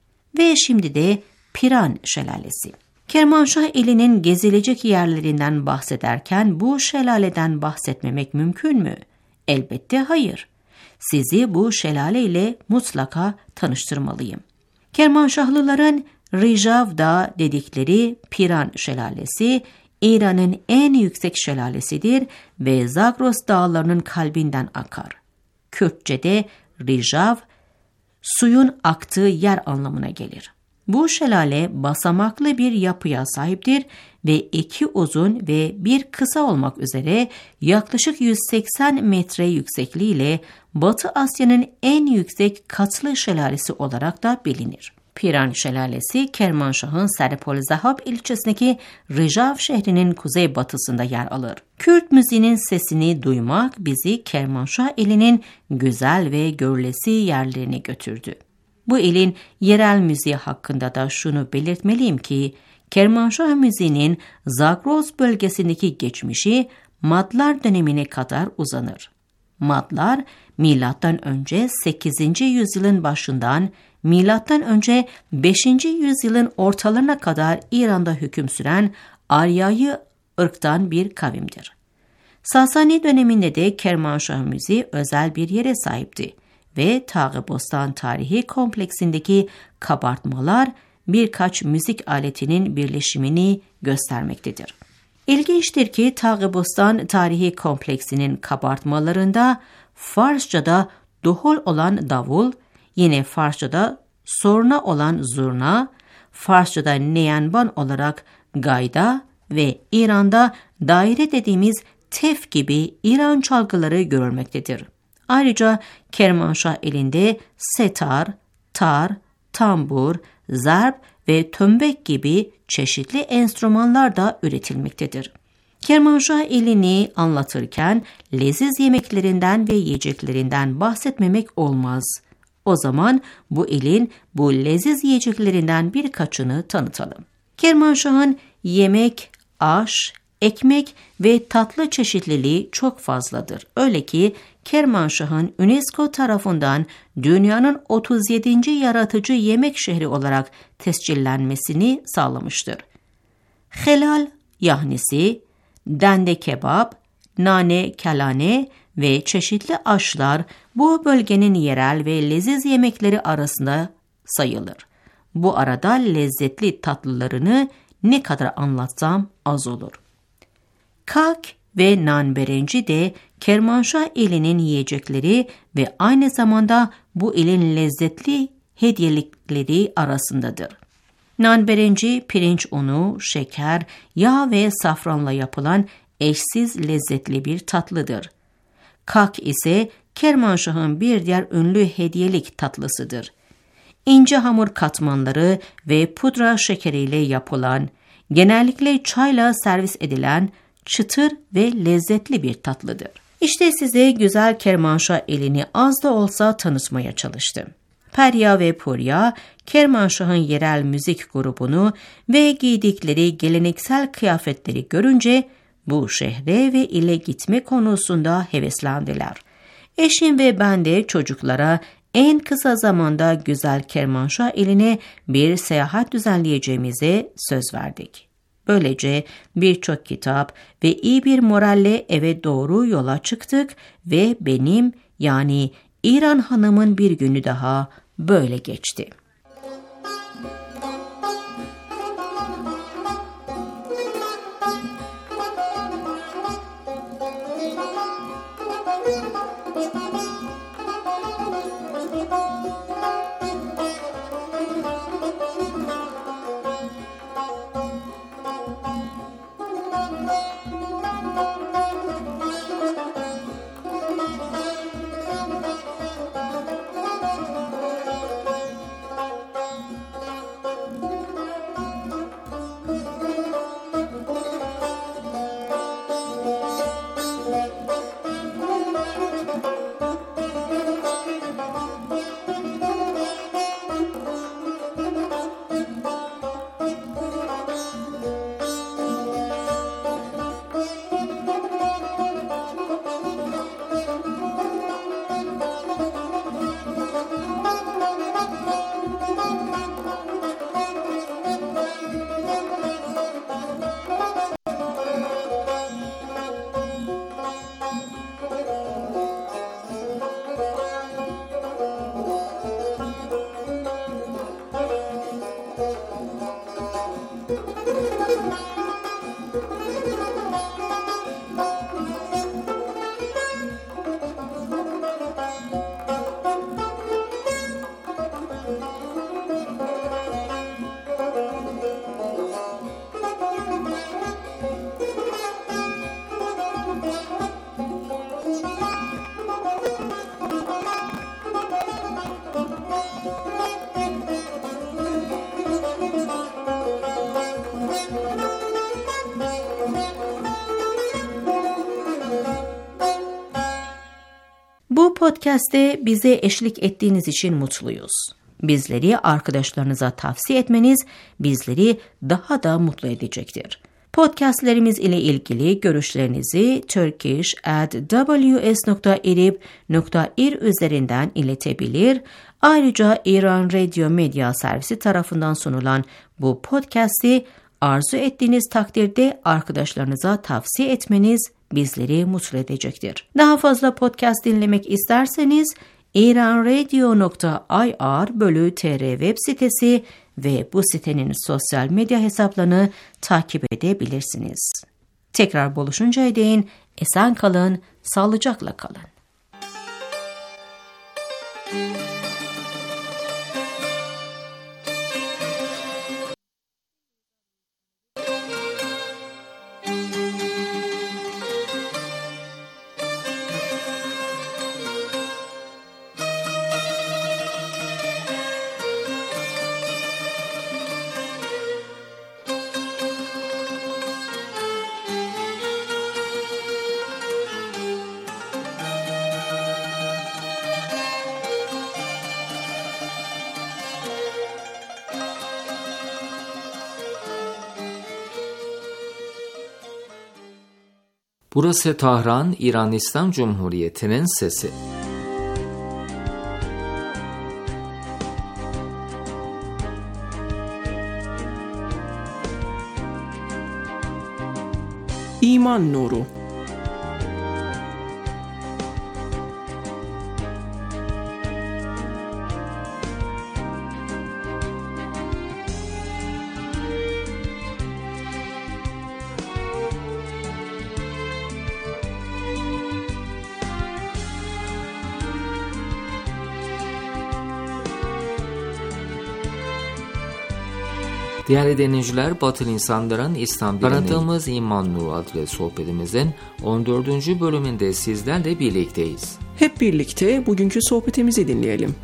Ve şimdi de Piran Şelalesi. Kermanşah ilinin gezilecek yerlerinden bahsederken bu şelaleden bahsetmemek mümkün mü? Elbette hayır. Sizi bu şelale ile mutlaka tanıştırmalıyım. Kermanşahlıların Rijavda dedikleri Piran Şelalesi, İran'ın en yüksek şelalesidir ve Zagros dağlarının kalbinden akar. Kürtçe'de Rijav, suyun aktığı yer anlamına gelir. Bu şelale basamaklı bir yapıya sahiptir ve 2 uzun ve 1 kısa olmak üzere yaklaşık 180 metre yüksekliğiyle Batı Asya'nın en yüksek katlı şelalesi olarak da bilinir. Piran Şelalesi, Kermanşah'ın Serpolzahab ilçesindeki Rijav şehrinin kuzeybatısında yer alır. Kürt müziğinin sesini duymak bizi Kermanşah ilinin güzel ve görülesi yerlerine götürdü. Bu ilin yerel müziği hakkında da şunu belirtmeliyim ki, Kermanşah müziğinin Zagros bölgesindeki geçmişi Madlar dönemine kadar uzanır. Madlar, M.Ö. 8. yüzyılın başından M.Ö. 5. yüzyılın ortalarına kadar İran'da hüküm süren Aryai ırktan bir kavimdir. Sasani döneminde de Kermanşah müziği özel bir yere sahipti ve Tağ-ı-Bostan tarihi kompleksindeki kabartmalar birkaç müzik aletinin birleşimini göstermektedir. İlginçtir ki Tağ-ı-Bostan tarihi kompleksinin kabartmalarında Farsça'da duhul olan davul, yine Farsça'da sorna olan zurna, Farsça'da neyanban olarak gayda ve İran'da daire dediğimiz tef gibi İran çalgıları görülmektedir. Ayrıca Kermanşah elinde setar, tar, tambur, zarp ve tömbek gibi çeşitli enstrümanlar da üretilmektedir. Kermanşah elini anlatırken leziz yemeklerinden ve yiyeceklerinden bahsetmemek olmaz. O zaman bu elin bu leziz yiyeceklerinden birkaçını tanıtalım. Kermanşah'ın yemek, aş, ekmek ve tatlı çeşitliliği çok fazladır. Öyle ki Kermanşah'ın UNESCO tarafından dünyanın 37. yaratıcı yemek şehri olarak tescillenmesini sağlamıştır. Helal yahnisi, dende kebap, nane kelane ve çeşitli aşlar bu bölgenin yerel ve leziz yemekleri arasında sayılır. Bu arada lezzetli tatlılarını ne kadar anlatsam az olur. Kak ve nanberenci de Kermanşah ilinin yiyecekleri ve aynı zamanda bu ilin lezzetli hediyelikleri arasındadır. Nanberenci pirinç unu, şeker, yağ ve safranla yapılan eşsiz lezzetli bir tatlıdır. Kak ise Kermanşah'ın bir diğer ünlü hediyelik tatlısıdır. İnce hamur katmanları ve pudra şekeriyle yapılan, genellikle çayla servis edilen çıtır ve lezzetli bir tatlıdır. İşte size güzel Kermanşah elini az da olsa tanıtmaya çalıştım. Perya ve Purya, Kermanşah'ın yerel müzik grubunu ve giydikleri geleneksel kıyafetleri görünce bu şehre ve ile gitme konusunda heveslendiler. Eşim ve ben de çocuklara en kısa zamanda güzel Kermanşah eline bir seyahat düzenleyeceğimize söz verdik. Böylece birçok kitap ve iyi bir moralle eve doğru yola çıktık ve benim yani İran Hanım'ın bir günü daha böyle geçti. Bu podcast'te bize eşlik ettiğiniz için mutluyuz. Bizleri arkadaşlarınıza tavsiye etmeniz bizleri daha da mutlu edecektir. Podcastlerimiz ile ilgili görüşlerinizi turkish@ws.irib.ir üzerinden iletebilir. Ayrıca İran Radio Medya Servisi tarafından sunulan bu podcast'i arzu ettiğiniz takdirde arkadaşlarınıza tavsiye etmeniz bizleri mutlu edecektir. Daha fazla podcast dinlemek isterseniz iranradio.ir/tr web sitesi ve bu sitenin sosyal medya hesaplarını takip edebilirsiniz. Tekrar buluşuncaya değin esen kalın, sağlıcakla kalın. Burası Tahran, İran İslam Cumhuriyeti'nin sesi. İman Nuru. Değerli dinleyiciler, Batılı insanların İslam dinini tanıttığımız İman Nuru adlı sohbetimizin 14. bölümünde sizlerle birlikteyiz. Hep birlikte bugünkü sohbetimizi dinleyelim.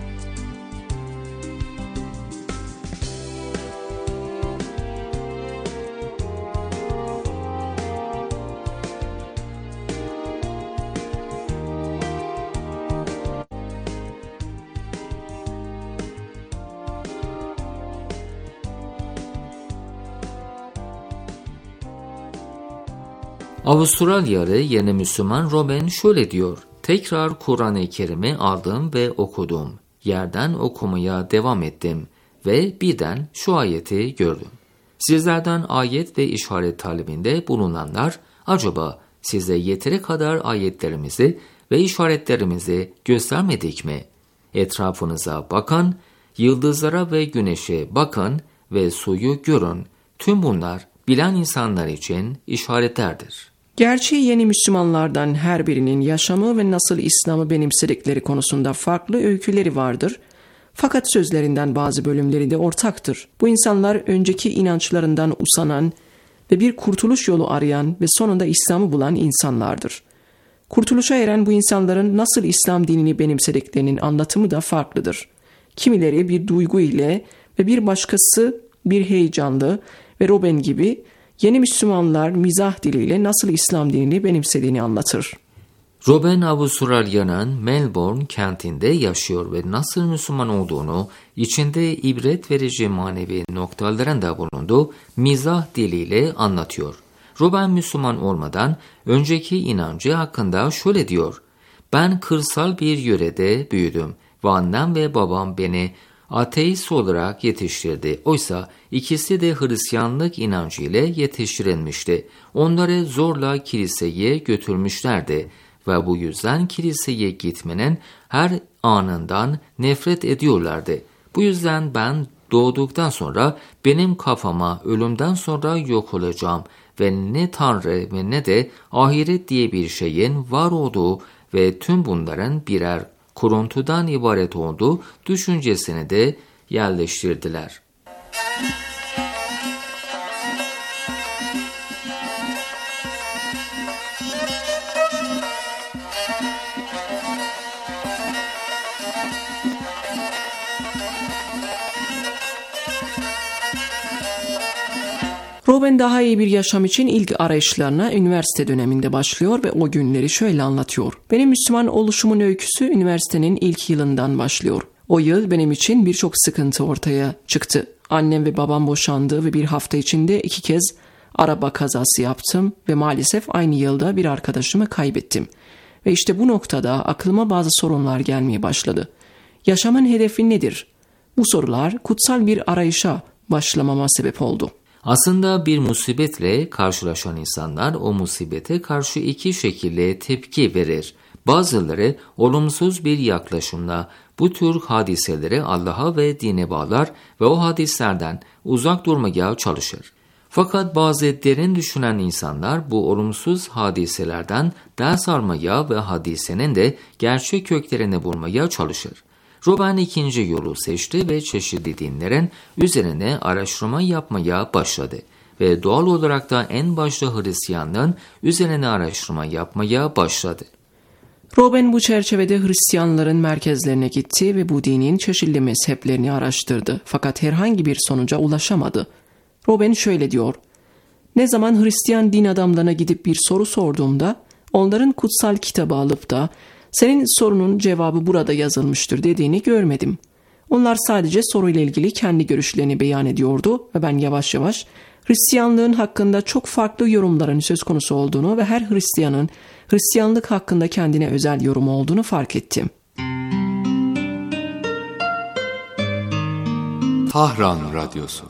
Avustralyalı yeni Müslüman Robin şöyle diyor: tekrar Kur'an-ı Kerim'i aldım ve okudum. Yerden okumaya devam ettim ve birden şu ayeti gördüm. Sizlerden ayet ve işaret talebinde bulunanlar, acaba size yeteri kadar ayetlerimizi ve işaretlerimizi göstermedik mi? Etrafınıza bakın, yıldızlara ve güneşe bakın ve suyu görün. Tüm bunlar bilen insanlar için işaretlerdir. Gerçi yeni Müslümanlardan her birinin yaşamı ve nasıl İslam'ı benimsedikleri konusunda farklı öyküleri vardır. Fakat sözlerinden bazı bölümleri de ortaktır. Bu insanlar önceki inançlarından usanan ve bir kurtuluş yolu arayan ve sonunda İslam'ı bulan insanlardır. Kurtuluşa eren bu insanların nasıl İslam dinini benimsediklerinin anlatımı da farklıdır. Kimileri bir duygu ile ve bir başkası bir heyecanlı ve Robin gibi yeni Müslümanlar mizah diliyle nasıl İslam dinini benimsediğini anlatır. Robin Avustralya'nın Melbourne kentinde yaşıyor ve nasıl Müslüman olduğunu içinde ibret verici manevi noktaların da bulunduğu mizah diliyle anlatıyor. Robin Müslüman olmadan önceki inancı hakkında şöyle diyor: ben kırsal bir yörede büyüdüm ve annem ve babam beni ateist olarak yetiştirdi. Oysa ikisi de Hristiyanlık inancıyla yetiştirilmişti. Onları zorla kiliseye götürmüşlerdi ve bu yüzden kiliseye gitmenin her anından nefret ediyorlardı. Bu yüzden ben doğduktan sonra benim kafama ölümden sonra yok olacağım ve ne Tanrı ve ne de ahiret diye bir şeyin var olduğu ve tüm bunların birer kuruntudan ibaret olduğu düşüncesini de yerleştirdiler. Robin daha iyi bir yaşam için ilk arayışlarına üniversite döneminde başlıyor ve o günleri şöyle anlatıyor. Benim Müslüman oluşumun öyküsü üniversitenin ilk yılından başlıyor. O yıl benim için birçok sıkıntı ortaya çıktı. Annem ve babam boşandı ve bir hafta içinde 2 kez araba kazası yaptım ve maalesef aynı yılda bir arkadaşımı kaybettim. Ve işte bu noktada aklıma bazı sorunlar gelmeye başladı. Yaşamın hedefi nedir? Bu sorular kutsal bir arayışa başlamama sebep oldu. Aslında bir musibetle karşılaşan insanlar o musibete karşı 2 şekilde tepki verir. Bazıları olumsuz bir yaklaşımla bu tür hadiseleri Allah'a ve dine bağlar ve o hadislerden uzak durmaya çalışır. Fakat bazı derin düşünen insanlar bu olumsuz hadiselerden ders almaya ve hadisenin de gerçek köklerini bulmaya çalışır. Robben ikinci yolu seçti ve çeşitli dinlerin üzerine araştırma yapmaya başladı. Ve doğal olarak da en başta Hristiyanlığın üzerine araştırma yapmaya başladı. Robben bu çerçevede Hristiyanların merkezlerine gitti ve bu dinin çeşitli mezheplerini araştırdı. Fakat herhangi bir sonuca ulaşamadı. Robben şöyle diyor: "Ne zaman Hristiyan din adamlarına gidip bir soru sorduğumda onların kutsal kitabı alıp da senin sorunun cevabı burada yazılmıştır dediğini görmedim. Onlar sadece soruyla ilgili kendi görüşlerini beyan ediyordu ve ben yavaş yavaş Hristiyanlığın hakkında çok farklı yorumların söz konusu olduğunu ve her Hristiyanın Hristiyanlık hakkında kendine özel yorumu olduğunu fark ettim." Tahran Radyosu.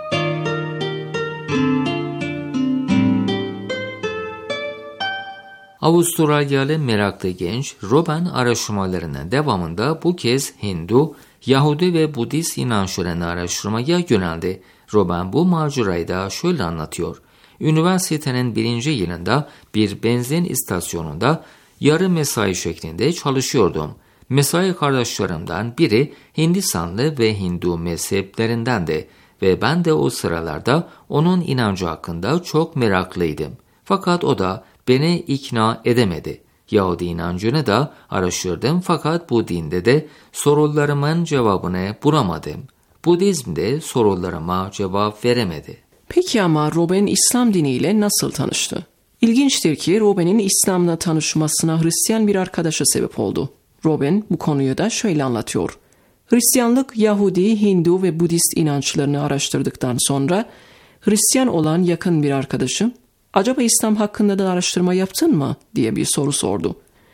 Avustralyalı meraklı genç Robben araştırmalarının devamında bu kez Hindu, Yahudi ve Budist inançlarını araştırmaya yöneldi. Robben bu macerayı da şöyle anlatıyor. Üniversitenin 1. yılında bir benzin istasyonunda yarı mesai şeklinde çalışıyordum. Mesai kardeşlerimden biri Hindistanlı ve Hindu mezheplerindendi ve ben de o sıralarda onun inancı hakkında çok meraklıydım. Fakat o da beni ikna edemedi. Yahudi inancını da araştırdım fakat bu dinde de sorularımın cevabını bulamadım. Budizm'de sorularıma cevap veremedi. Peki ama Robben İslam diniyle nasıl tanıştı? İlginçtir ki Robben'in İslam'la tanışmasına Hristiyan bir arkadaşı sebep oldu. Robben bu konuyu da şöyle anlatıyor. Hristiyanlık, Yahudi, Hindu ve Budist inançlarını araştırdıktan sonra Hristiyan olan yakın bir arkadaşım, "Acaba İslam hakkında da araştırma yaptın mı?" diye bir soru sordu.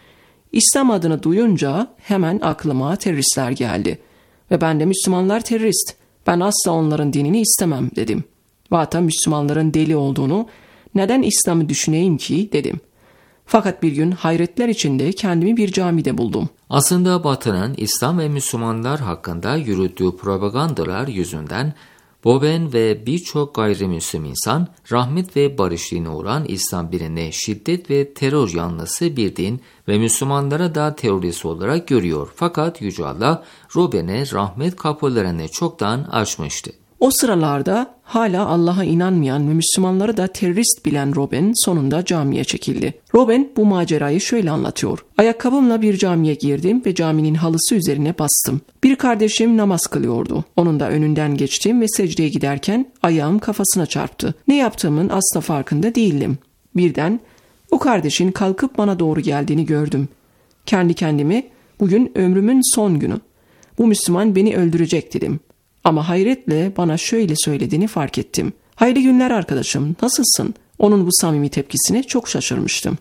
İslam adını duyunca hemen aklıma teröristler geldi. Ve ben de "Müslümanlar terörist, ben asla onların dinini istemem" dedim. Ve hatta Müslümanların deli olduğunu, "Neden İslam'ı düşüneyim ki?" dedim. Fakat bir gün hayretler içinde kendimi bir camide buldum. Aslında Batı'nın İslam ve Müslümanlar hakkında yürüttüğü propagandalar yüzünden Robben ve birçok gayrimüslim insan rahmet ve barış dini olan İslam birine şiddet ve terör yanlısı bir din ve Müslümanlara da terörist olarak görüyor. Fakat Yüce Allah Robben'e rahmet kapılarını çoktan açmıştı. O sıralarda hala Allah'a inanmayan ve Müslümanları da terörist bilen Robben sonunda camiye çekildi. Robben bu macerayı şöyle anlatıyor. "Ayakkabımla bir camiye girdim ve caminin halısı üzerine bastım. Bir kardeşim namaz kılıyordu. Onun da önünden geçtim ve secdeye giderken ayağım kafasına çarptı. Ne yaptığımın asla farkında değildim. Birden o kardeşin kalkıp bana doğru geldiğini gördüm. Kendi kendime bugün ömrümün son günü. Bu Müslüman beni öldürecek dedim. Ama hayretle bana şöyle söylediğini fark ettim. "Hayırlı günler arkadaşım, nasılsın?" Onun bu samimi tepkisine çok şaşırmıştım.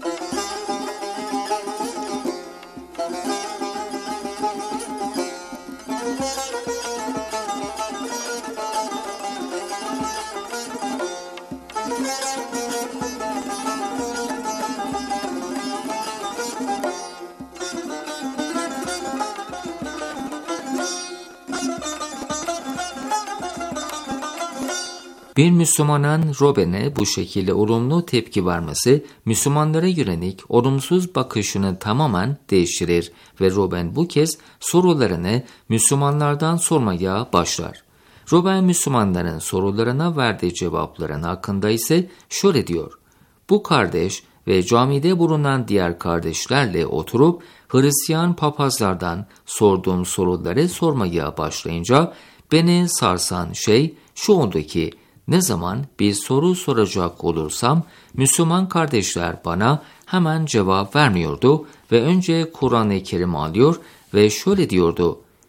Bir Müslümanın Robben'e bu şekilde olumlu tepki vermesi, Müslümanlara yönelik olumsuz bakışını tamamen değiştirir ve Robben bu kez sorularını Müslümanlardan sormaya başlar. Robben Müslümanların sorularına verdiği cevapların hakkında ise şöyle diyor. Bu kardeş ve camide bulunan diğer kardeşlerle oturup Hristiyan papazlardan sorduğum soruları sormaya başlayınca beni sarsan şey şu oldu ki ne zaman bir soru soracak olursam Müslüman kardeşler bana hemen cevap vermiyordu ve önce Kur'an-ı Kerim alıyor ve şöyle diyordu.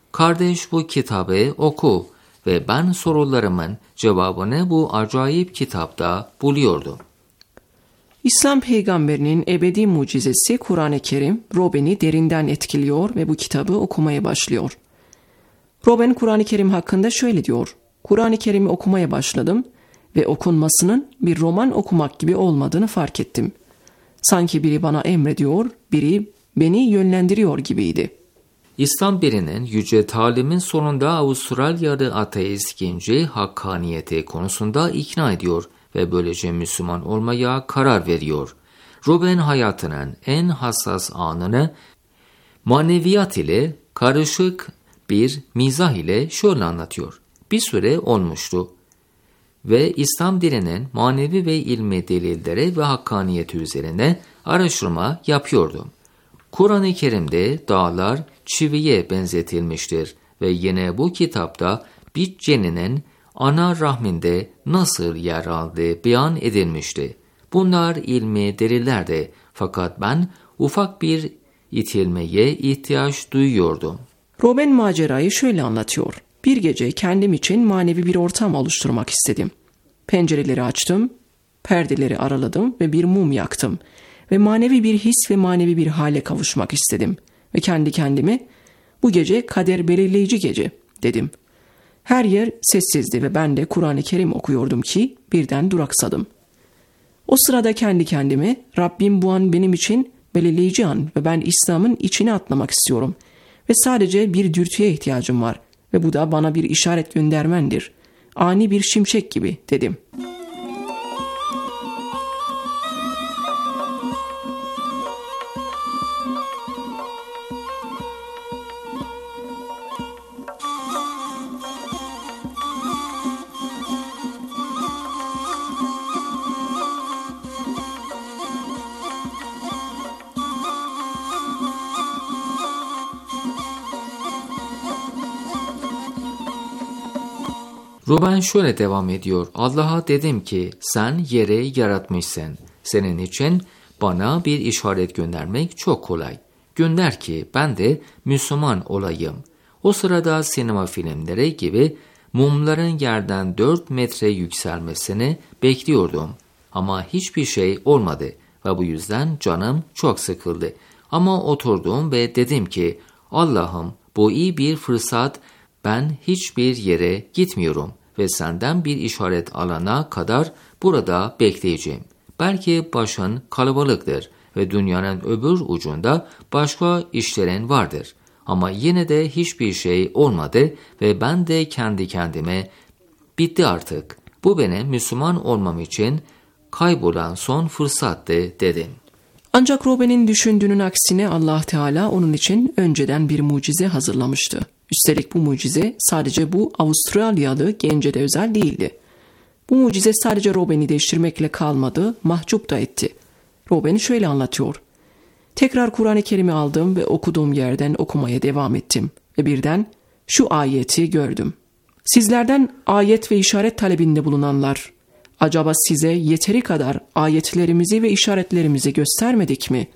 Kardeş bu kitabı oku ve ben sorularımın cevabını bu acayip kitapta buluyordum. İslam peygamberinin ebedi mucizesi Kur'an-ı Kerim Robin'i derinden etkiliyor ve bu kitabı okumaya başlıyor. Robin Kur'an-ı Kerim hakkında şöyle diyor: Kur'an-ı Kerim'i okumaya başladım ve okunmasının bir roman okumak gibi olmadığını fark ettim. Sanki biri bana emrediyor, biri beni yönlendiriyor gibiydi. İslam birinin yüce talimin sonunda Avustralyalı ateist genci hakkaniyeti konusunda ikna ediyor ve böylece Müslüman olmaya karar veriyor. Robin hayatının en hassas anını maneviyat ile karışık bir mizah ile şöyle anlatıyor. Bir süre olmuştu ve İslam dininin manevi ve ilmi delilleri ve hakkaniyeti üzerine araştırma yapıyordum. Kur'an-ı Kerim'de dağlar çiviye benzetilmiştir ve yine bu kitapta bir ceninin ana rahminde nasıl yer aldığı beyan edilmişti. Bunlar ilmi delillerdi fakat ben ufak bir itilmeye ihtiyaç duyuyordum. Robin macerayı şöyle anlatıyor. Bir gece kendim için manevi bir ortam oluşturmak istedim. Pencereleri açtım, perdeleri araladım ve bir mum yaktım. Ve manevi bir his ve manevi bir hale kavuşmak istedim. Ve kendi kendime bu gece kader belirleyici gece dedim. Her yer sessizdi ve ben de Kur'an-ı Kerim okuyordum ki birden duraksadım. O sırada kendi kendime Rabbim bu an benim için belirleyici an ve ben İslam'ın içine atlamak istiyorum. Ve sadece bir dürtüye ihtiyacım var ve bu da bana bir işaret göndermendir. Ani bir şimşek gibi dedim. Robin şöyle devam ediyor. Allah'a dedim ki sen yeri yaratmışsın. Senin için bana bir işaret göndermek çok kolay. Gönder ki ben de Müslüman olayım. O sırada sinema filmleri gibi mumların yerden 4 metre yükselmesini bekliyordum. Ama hiçbir şey olmadı ve bu yüzden canım çok sıkıldı. Ama oturdum ve dedim ki Allah'ım bu iyi bir fırsat, ben hiçbir yere gitmiyorum ve senden bir işaret alana kadar burada bekleyeceğim. Belki başın kalabalıktır ve dünyanın öbür ucunda başka işlerin vardır. Ama yine de hiçbir şey olmadı ve ben de kendi kendime bitti artık. Bu benim Müslüman olmam için kaybolan son fırsattı dedim. Ancak Robin'in düşündüğünün aksine Allah Teala onun için önceden bir mucize hazırlamıştı. Üstelik bu mucize sadece bu Avustralyalı gence de özel değildi. Bu mucize sadece Robin'i değiştirmekle kalmadı, mahcup da etti. Robin şöyle anlatıyor. Tekrar Kur'an-ı Kerim'i aldım ve okuduğum yerden okumaya devam ettim. Ve birden şu ayeti gördüm. Sizlerden ayet ve işaret talebinde bulunanlar, acaba size yeteri kadar ayetlerimizi ve işaretlerimizi göstermedik mi?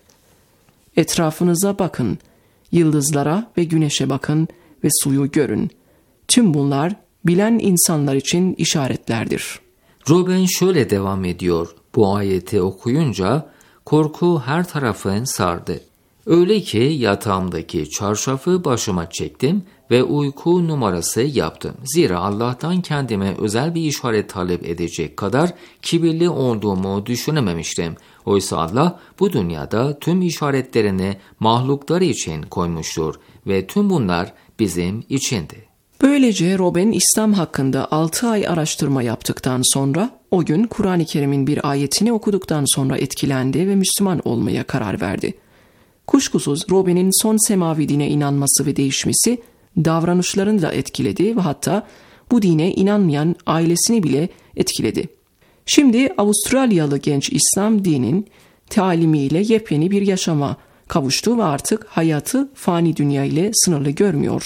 Etrafınıza bakın, yıldızlara ve güneşe bakın ve suyu görün. Tüm bunlar bilen insanlar için işaretlerdir. Robin şöyle devam ediyor. Bu ayeti okuyunca korku her tarafın sardı. Öyle ki yatağımdaki çarşafı başıma çektim ve uyku numarası yaptım. Zira Allah'tan kendime özel bir işaret talep edecek kadar kibirli olduğumu düşünememiştim. Oysa Allah bu dünyada tüm işaretlerini mahlukları için koymuştur ve tüm bunlar bizim içindi. Böylece Robin İslam hakkında 6 ay araştırma yaptıktan sonra o gün Kur'an-ı Kerim'in bir ayetini okuduktan sonra etkilendi ve Müslüman olmaya karar verdi. Kuşkusuz Robin'in son semavi dine inanması ve değişmesi davranışlarını da etkiledi ve hatta bu dine inanmayan ailesini bile etkiledi. Şimdi Avustralyalı genç İslam dinin talimiyle yepyeni bir yaşama kavuştu ve artık hayatı fani dünya ile sınırlı görmüyor.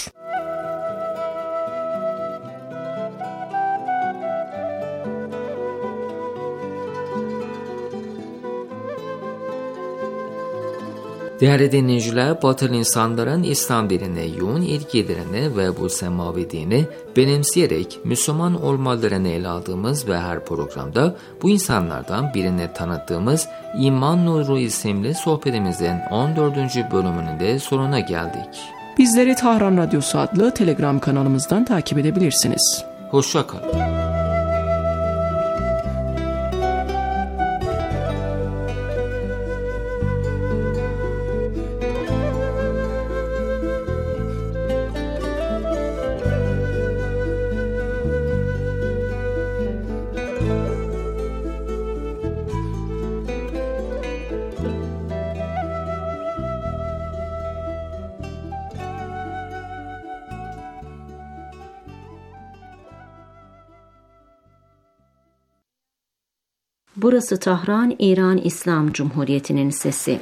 Değerli dinleyiciler, Batılı insanların İslam dinine yoğun ilgilerini ve bu semavi dini benimseyerek Müslüman olmalarını ele aldığımız ve her programda bu insanlardan birini tanıttığımız İman Nuru isimli sohbetimizin 14. bölümünün de sonuna geldik. Bizleri Tahran Radyosu adlı Telegram kanalımızdan takip edebilirsiniz. Hoşça kalın. Burası Tahran, İran İslam Cumhuriyeti'nin sesi.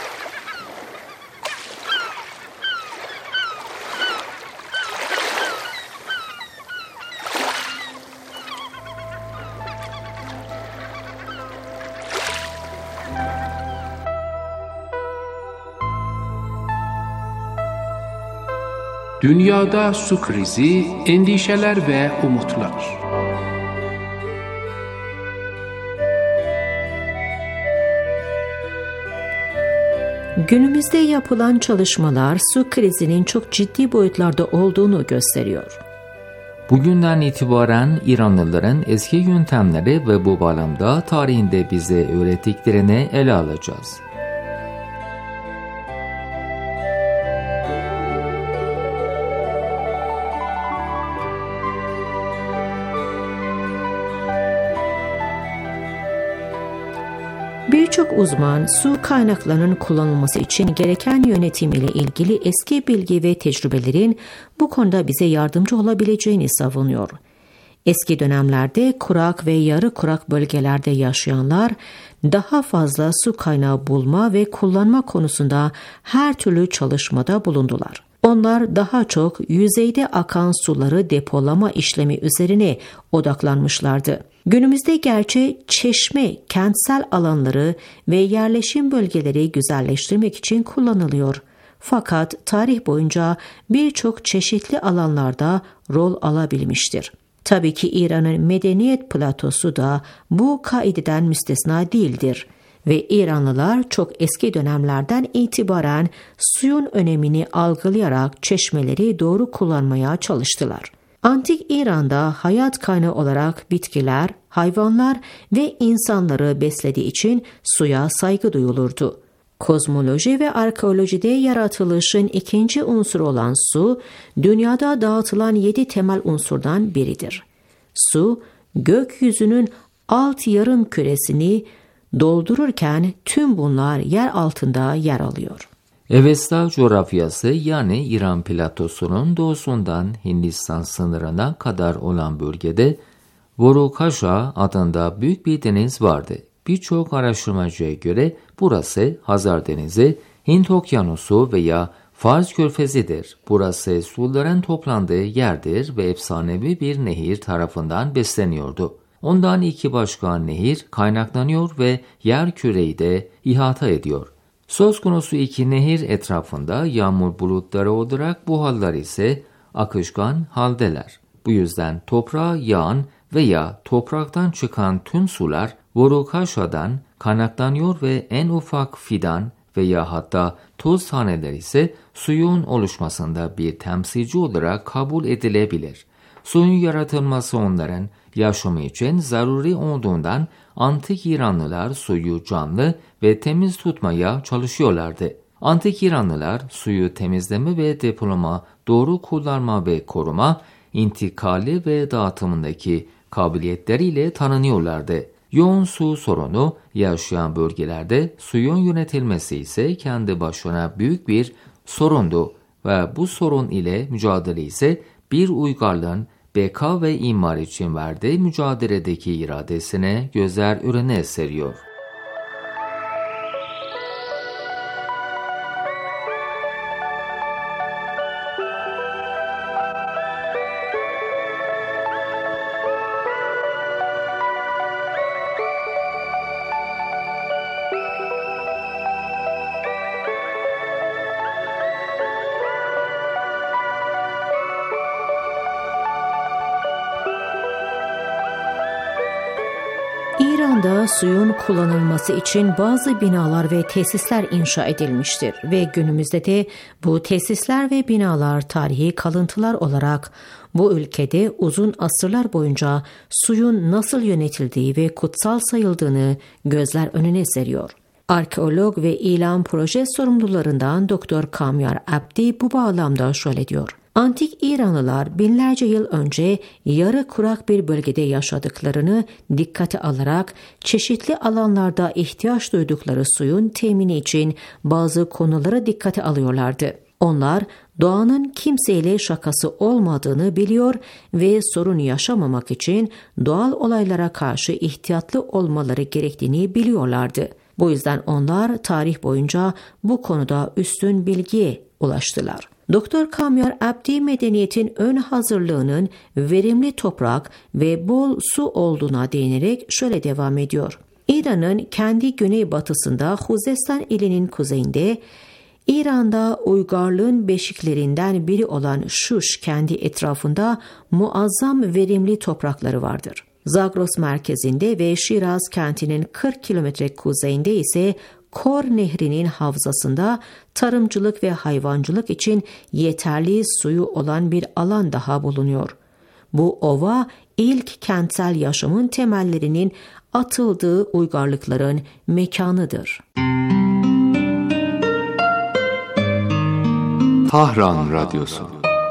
Dünyada su krizi, endişeler ve umutlar. Günümüzde yapılan çalışmalar su krizinin çok ciddi boyutlarda olduğunu gösteriyor. Bugünden itibaren İranlıların eski yöntemleri ve bu bağlamda tarihinde bize öğrettiklerini ele alacağız. Birçok uzman su kaynaklarının kullanılması için gereken yönetim ile ilgili eski bilgi ve tecrübelerin bu konuda bize yardımcı olabileceğini savunuyor. Eski dönemlerde kurak ve yarı kurak bölgelerde yaşayanlar daha fazla su kaynağı bulma ve kullanma konusunda her türlü çalışmada bulundular. Onlar daha çok yüzeyde akan suları depolama işlemi üzerine odaklanmışlardı. Günümüzde gerçi çeşme, kentsel alanları ve yerleşim bölgeleri güzelleştirmek için kullanılıyor. Fakat tarih boyunca birçok çeşitli alanlarda rol alabilmiştir. Tabii ki İran'ın medeniyet platosu da bu kaideden müstesna değildir. Ve İranlılar çok eski dönemlerden itibaren suyun önemini algılayarak çeşmeleri doğru kullanmaya çalıştılar. Antik İran'da hayat kaynağı olarak bitkiler, hayvanlar ve insanları beslediği için suya saygı duyulurdu. Kozmoloji ve arkeolojide yaratılışın ikinci unsuru olan su, dünyada dağıtılan 7 temel unsurdan biridir. Su, gökyüzünün alt yarım küresini doldururken tüm bunlar yer altında yer alıyor. Avesta coğrafyası yani İran platosunun doğusundan Hindistan sınırına kadar olan bölgede Vorukasha adında büyük bir deniz vardı. Birçok araştırmacıya göre burası Hazar Denizi, Hint Okyanusu veya Fars Körfezi'dir. Burası suların toplandığı yerdir ve efsanevi bir nehir tarafından besleniyordu. Ondan 2 başka nehir kaynaklanıyor ve yer küreyi de ihata ediyor. Söz konusu 2 nehir etrafında yağmur bulutları olarak buharlar ise akışkan haldeler. Bu yüzden toprağa yağan veya topraktan çıkan tüm sular Vorukasha'dan kaynaklanıyor ve en ufak fidan veya hatta toz taneler ise suyun oluşmasında bir temsilci olarak kabul edilebilir. Suyun yaratılması onların yaşamı için zaruri olduğundan antik İranlılar suyu canlı ve temiz tutmaya çalışıyorlardı. Antik İranlılar suyu temizleme ve depolama, doğru kullanma ve koruma, intikali ve dağıtımındaki kabiliyetleriyle tanınıyorlardı. Yoğun su sorunu yaşayan bölgelerde suyun yönetilmesi ise kendi başına büyük bir sorundu ve bu sorun ile mücadele ise bir uygarlığın beka ve imar için verdiği mücadeledeki iradesine gözler önüne seriyor. İran'da suyun kullanılması için bazı binalar ve tesisler inşa edilmiştir ve günümüzde de bu tesisler ve binalar tarihi kalıntılar olarak bu ülkede uzun asırlar boyunca suyun nasıl yönetildiği ve kutsal sayıldığını gözler önüne seriyor. Arkeolog ve ilan proje sorumlularından Dr. Kamyar Abdi bu bağlamda şöyle diyor. Antik İranlılar binlerce yıl önce yarı kurak bir bölgede yaşadıklarını dikkate alarak çeşitli alanlarda ihtiyaç duydukları suyun temini için bazı konuları dikkate alıyorlardı. Onlar doğanın kimseyle şakası olmadığını biliyor ve sorun yaşamamak için doğal olaylara karşı ihtiyatlı olmaları gerektiğini biliyorlardı. Bu yüzden onlar tarih boyunca bu konuda üstün bilgiye ulaştılar. Dr. Kamyar Abdi medeniyetin ön hazırlığının verimli toprak ve bol su olduğuna değinerek şöyle devam ediyor. İran'ın kendi güneybatısında Huzestan ilinin kuzeyinde, İran'da uygarlığın beşiklerinden biri olan Şuş kendi etrafında muazzam verimli toprakları vardır. Zagros merkezinde ve Şiraz kentinin 40 kilometre kuzeyinde ise Kor Nehri'nin havzasında tarımcılık ve hayvancılık için yeterli suyu olan bir alan daha bulunuyor. Bu ova ilk kentsel yaşamın temellerinin atıldığı uygarlıkların mekanıdır. Tahran Radyosu.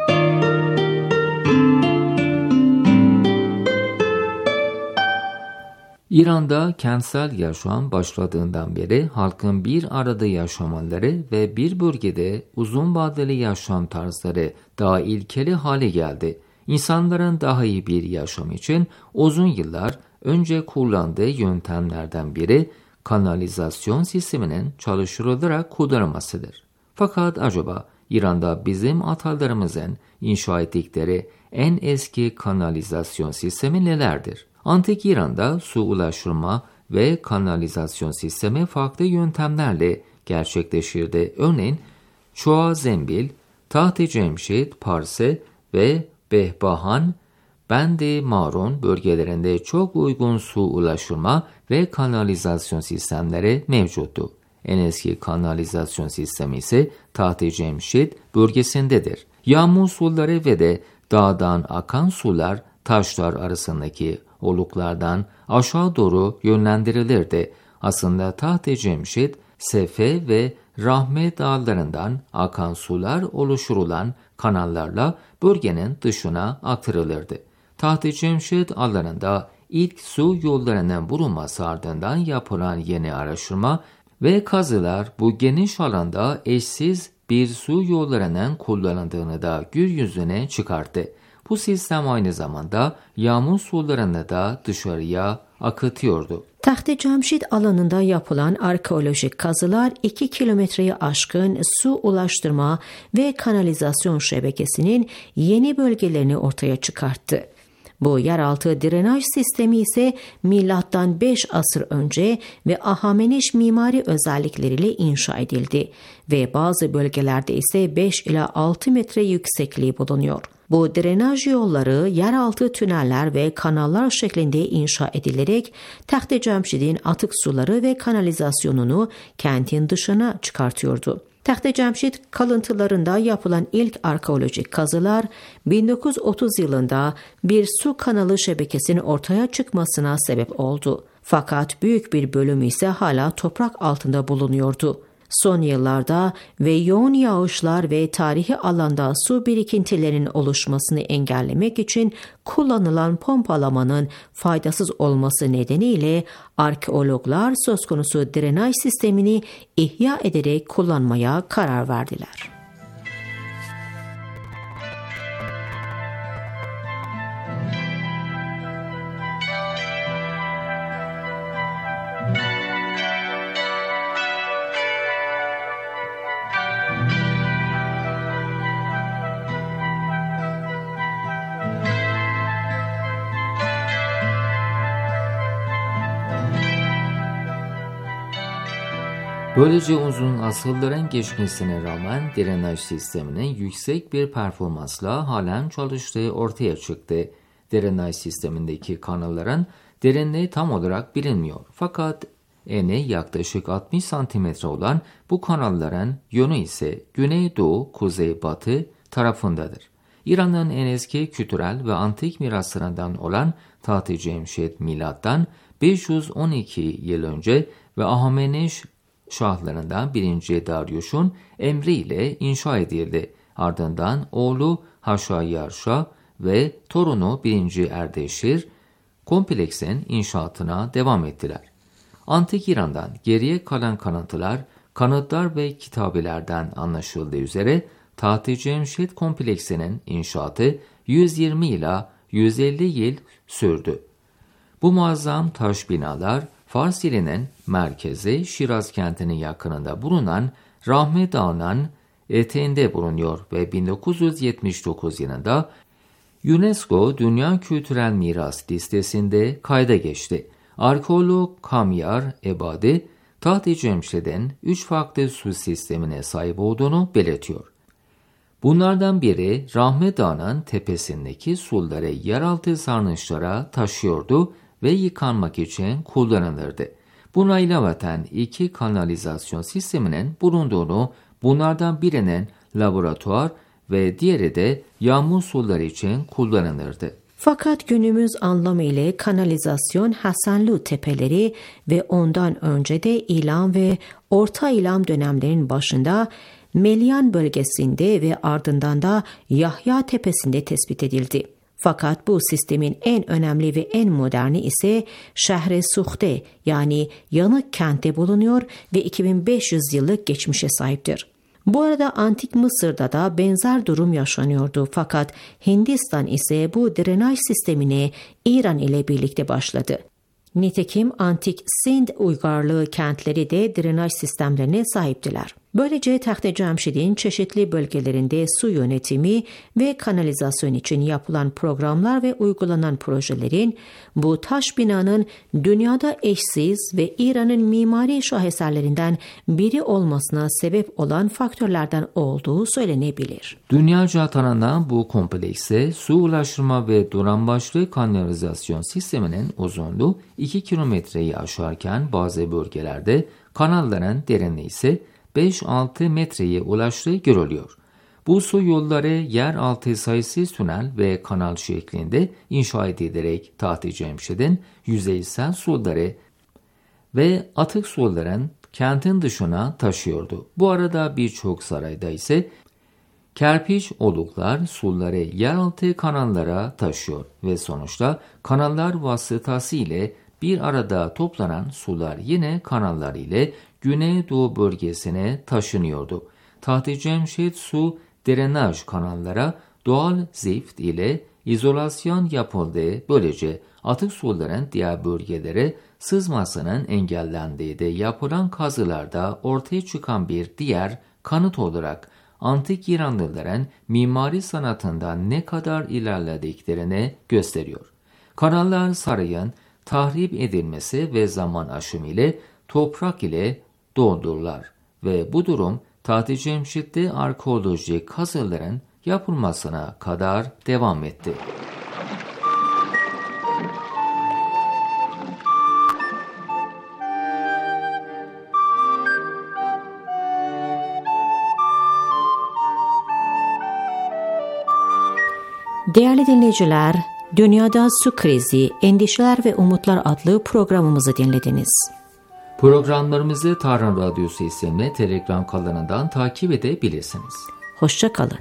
İran'da kentsel yaşam başladığından beri halkın bir arada yaşamaları ve bir bölgede uzun vadeli yaşam tarzları daha ilkeli hale geldi. İnsanların daha iyi bir yaşam için uzun yıllar önce kullandığı yöntemlerden biri kanalizasyon sisteminin çalıştırılarak kullanılmasıdır. Fakat acaba İran'da bizim atalarımızın inşa ettikleri en eski kanalizasyon sistemi nelerdir? Antik İran'da su ulaştırma ve kanalizasyon sistemi farklı yöntemlerle gerçekleşirdi. Örneğin Çoğa Zembil, Taht-ı Cemşid, Parse ve Behbahan, Bendi Marun bölgelerinde çok uygun su ulaştırma ve kanalizasyon sistemleri mevcuttu. En eski kanalizasyon sistemi ise Taht-ı Cemşid bölgesindedir. Yağmur suları ve de dağdan akan sular taşlar arasındaki oluklardan aşağı doğru yönlendirilirdi. Aslında Taht-ı Cemşid, Sefe ve Rahmet dağlarından akan sular oluşturulan kanallarla bölgenin dışına aktarılırdı. Taht-ı Cemşid alanında ilk su yollarının bulunması ardından yapılan yeni araştırma ve kazılar bu geniş alanda eşsiz bir su yollarının kullanıldığını da gün yüzüne çıkarttı. Bu sistem aynı zamanda yağmur sularını da dışarıya akıtıyordu. Taht-ı Cemşid alanında yapılan arkeolojik kazılar 2 kilometreyi aşkın su ulaştırma ve kanalizasyon şebekesinin yeni bölgelerini ortaya çıkarttı. Bu yeraltı drenaj sistemi ise milattan 5 asır önce ve Ahameneş mimari özellikleriyle inşa edildi ve bazı bölgelerde ise 5 ila 6 metre yüksekliği bulunuyor. Bu drenaj yolları yeraltı tüneller ve kanallar şeklinde inşa edilerek Taht-ı Cemşid'in atık suları ve kanalizasyonunu kentin dışına çıkartıyordu. Taht-ı Cemşid kalıntılarında yapılan ilk arkeolojik kazılar 1930 yılında bir su kanalı şebekesinin ortaya çıkmasına sebep oldu. Fakat büyük bir bölümü ise hala toprak altında bulunuyordu. Son yıllarda ve yoğun yağışlar ve tarihi alanda su birikintilerinin oluşmasını engellemek için kullanılan pompalamanın faydasız olması nedeniyle arkeologlar söz konusu drenaj sistemini ihya ederek kullanmaya karar verdiler. Böylece uzun asırların geçmesine rağmen drenaj sisteminin yüksek bir performansla halen çalıştığı ortaya çıktı. Drenaj sistemindeki kanalların Derinliği tam olarak bilinmiyor. Fakat eni yaklaşık 60 santimetre olan bu kanalların yönü ise güneydoğu, kuzeybatı tarafındadır. İran'ın en eski kültürel ve antik miraslarından olan Taht-ı Cemşid milattan 512 yıl önce ve Ahameneş şahlarından 1. Darius'un emriyle inşa edildi. Ardından oğlu Haşharyarşa ve torunu 1. Erdeşir kompleksin inşaatına devam ettiler. Antik İran'dan geriye kalan kanıtlar, kanıtlar ve kitabelerden anlaşıldığı üzere Taht-ı Cemşid kompleksinin inşaatı 120 ila 150 yıl sürdü. Bu muazzam taş binalar Fars ilinin merkezi Şiraz kentinin yakınında bulunan Rahme Dağı'nın eteğinde bulunuyor ve 1979 yılında UNESCO Dünya Kültürel Miras listesinde kayda geçti. Arkeolog Kamyar Ebadi, Taht-ı Cemşid'in 3 farklı su sistemine sahip olduğunu belirtiyor. Bunlardan biri Rahme Dağı'nın tepesindeki suları yeraltı sarnıçlara taşıyordu ve yıkanmak için kullanılırdı. Buna ilaveten 2 kanalizasyon sisteminin bulunduğunu, bunlardan birinin laboratuvar ve diğeri de yağmur suları için kullanılırdı. Fakat günümüz anlamıyla kanalizasyon Hasanlu tepeleri ve ondan önce de İlam ve Orta İlam dönemlerinin başında Melyan bölgesinde ve ardından da Yahya tepesinde tespit edildi. Fakat bu sistemin en önemli ve en moderni ise Şehre Suhte yani Yanık kentte bulunuyor ve 2500 yıllık geçmişe sahiptir. Bu arada Antik Mısır'da da benzer durum yaşanıyordu fakat Hindistan ise bu drenaj sistemine İran ile birlikte başladı. Nitekim Antik Sind uygarlığı kentleri de drenaj sistemlerine sahiptiler. Böylece Taht-ı Cemşid'in çeşitli bölgelerinde su yönetimi ve kanalizasyon için yapılan programlar ve uygulanan projelerin bu taş binanın dünyada eşsiz ve İran'ın mimari şaheserlerinden biri olmasına sebep olan faktörlerden olduğu söylenebilir. Dünyaca tanınan bu komplekse su ulaştırma ve dolambaçlı kanalizasyon sisteminin uzunluğu 2 kilometreyi aşarken bazı bölgelerde kanalların derinliği ise 5-6 metreye ulaştığı görülüyor. Bu su yolları yeraltı sayısız tünel ve kanal şeklinde inşa edilerek Taht-ı Cemşid'in yüzeysel suları ve atık suların kentin dışına taşıyordu. Bu arada birçok sarayda ise kerpiç oluklar suları yeraltı kanallara taşıyor ve sonuçta kanallar vasıtasıyla bir arada toplanan sular yine kanallar ile Güneydoğu bölgesine taşınıyordu. Taht-ı Cemşid su drenaj kanallara doğal zift ile izolasyon yapıldı. Böylece atık suların diğer bölgelere sızmasının engellendiği de yapılan kazılarda ortaya çıkan bir diğer kanıt olarak Antik İranlıların mimari sanatından ne kadar ilerlediklerini gösteriyor. Kanallar sarayın tahrip edilmesi ve zaman aşımı ile toprak ile doldururlar ve bu durum Taht-ı Cemşid'de arkeolojik kazıların yapılmasına kadar devam etti. Değerli dinleyiciler, Dünyada Su Krizi, Endişeler ve Umutlar adlı programımızı dinlediniz. Programlarımızı Tahran Radyosu isimli Telegram kanalından takip edebilirsiniz. Hoşça kalın.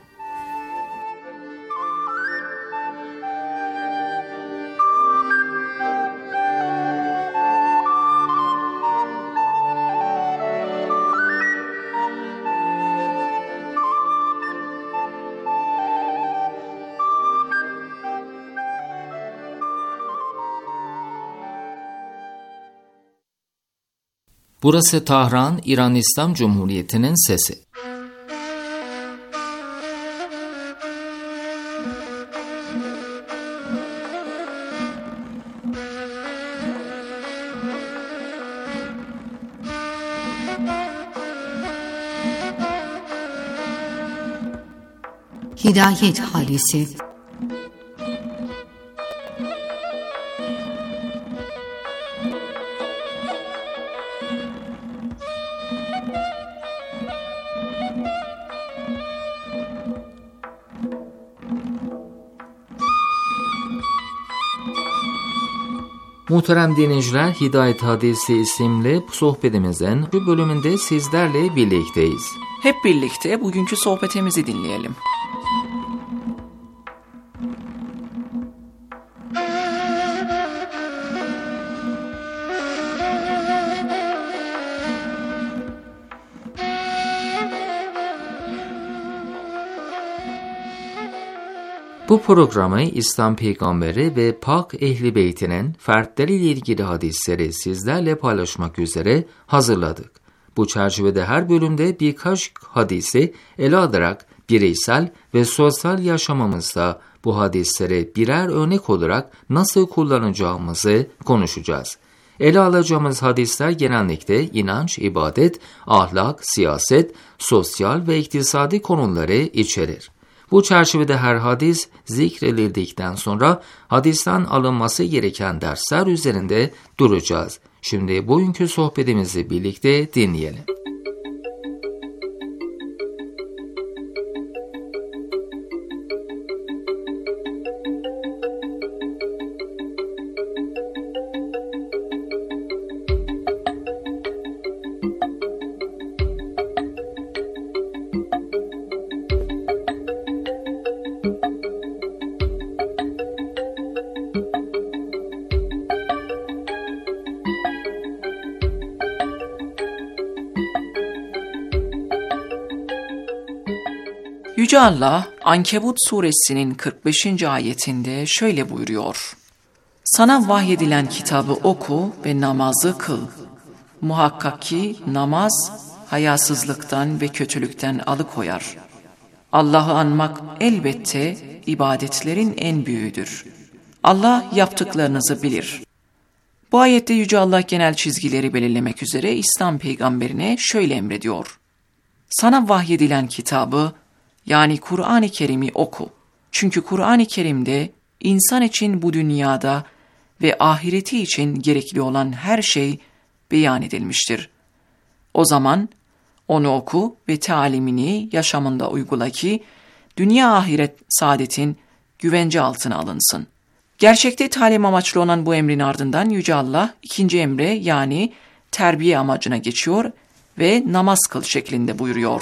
Burası Tahran, İran İslam Cumhuriyeti'nin sesi. Hidayet Hadisi. Muhterem dinleyiciler, Hidayet Hadisi isimli bu sohbetimizin bu bölümünde sizlerle birlikteyiz. Hep birlikte bugünkü sohbetimizi dinleyelim. Bu programı İslam Peygamberi ve Pak Ehl-i Beyt'inin fertleriyle ilgili hadisleri sizlerle paylaşmak üzere hazırladık. Bu çerçevede her bölümde birkaç hadisi ele alarak bireysel ve sosyal yaşamımızda bu hadisleri birer örnek olarak nasıl kullanacağımızı konuşacağız. Ele alacağımız hadisler genellikle inanç, ibadet, ahlak, siyaset, sosyal ve iktisadi konuları içerir. Bu çerçevede her hadis zikredildikten sonra hadisten alınması gereken dersler üzerinde duracağız. Şimdi bugünkü sohbetimizi birlikte dinleyelim. Yüce Allah, Ankebut suresinin 45. ayetinde şöyle buyuruyor. Sana vahyedilen kitabı oku ve namazı kıl. Muhakkak ki namaz, hayasızlıktan ve kötülükten alıkoyar. Allah'ı anmak elbette ibadetlerin en büyüğüdür. Allah yaptıklarınızı bilir. Bu ayette Yüce Allah genel çizgileri belirlemek üzere İslam peygamberine şöyle emrediyor. Sana vahyedilen kitabı, yani Kur'an-ı Kerim'i oku. Çünkü Kur'an-ı Kerim'de insan için bu dünyada ve ahireti için gerekli olan her şey beyan edilmiştir. O zaman onu oku ve talimini yaşamında uygula ki dünya ahiret saadetin güvence altına alınsın. Gerçekte talim amaçlı olan bu emrin ardından Yüce Allah ikinci emre yani terbiye amacına geçiyor ve namaz kıl şeklinde buyuruyor.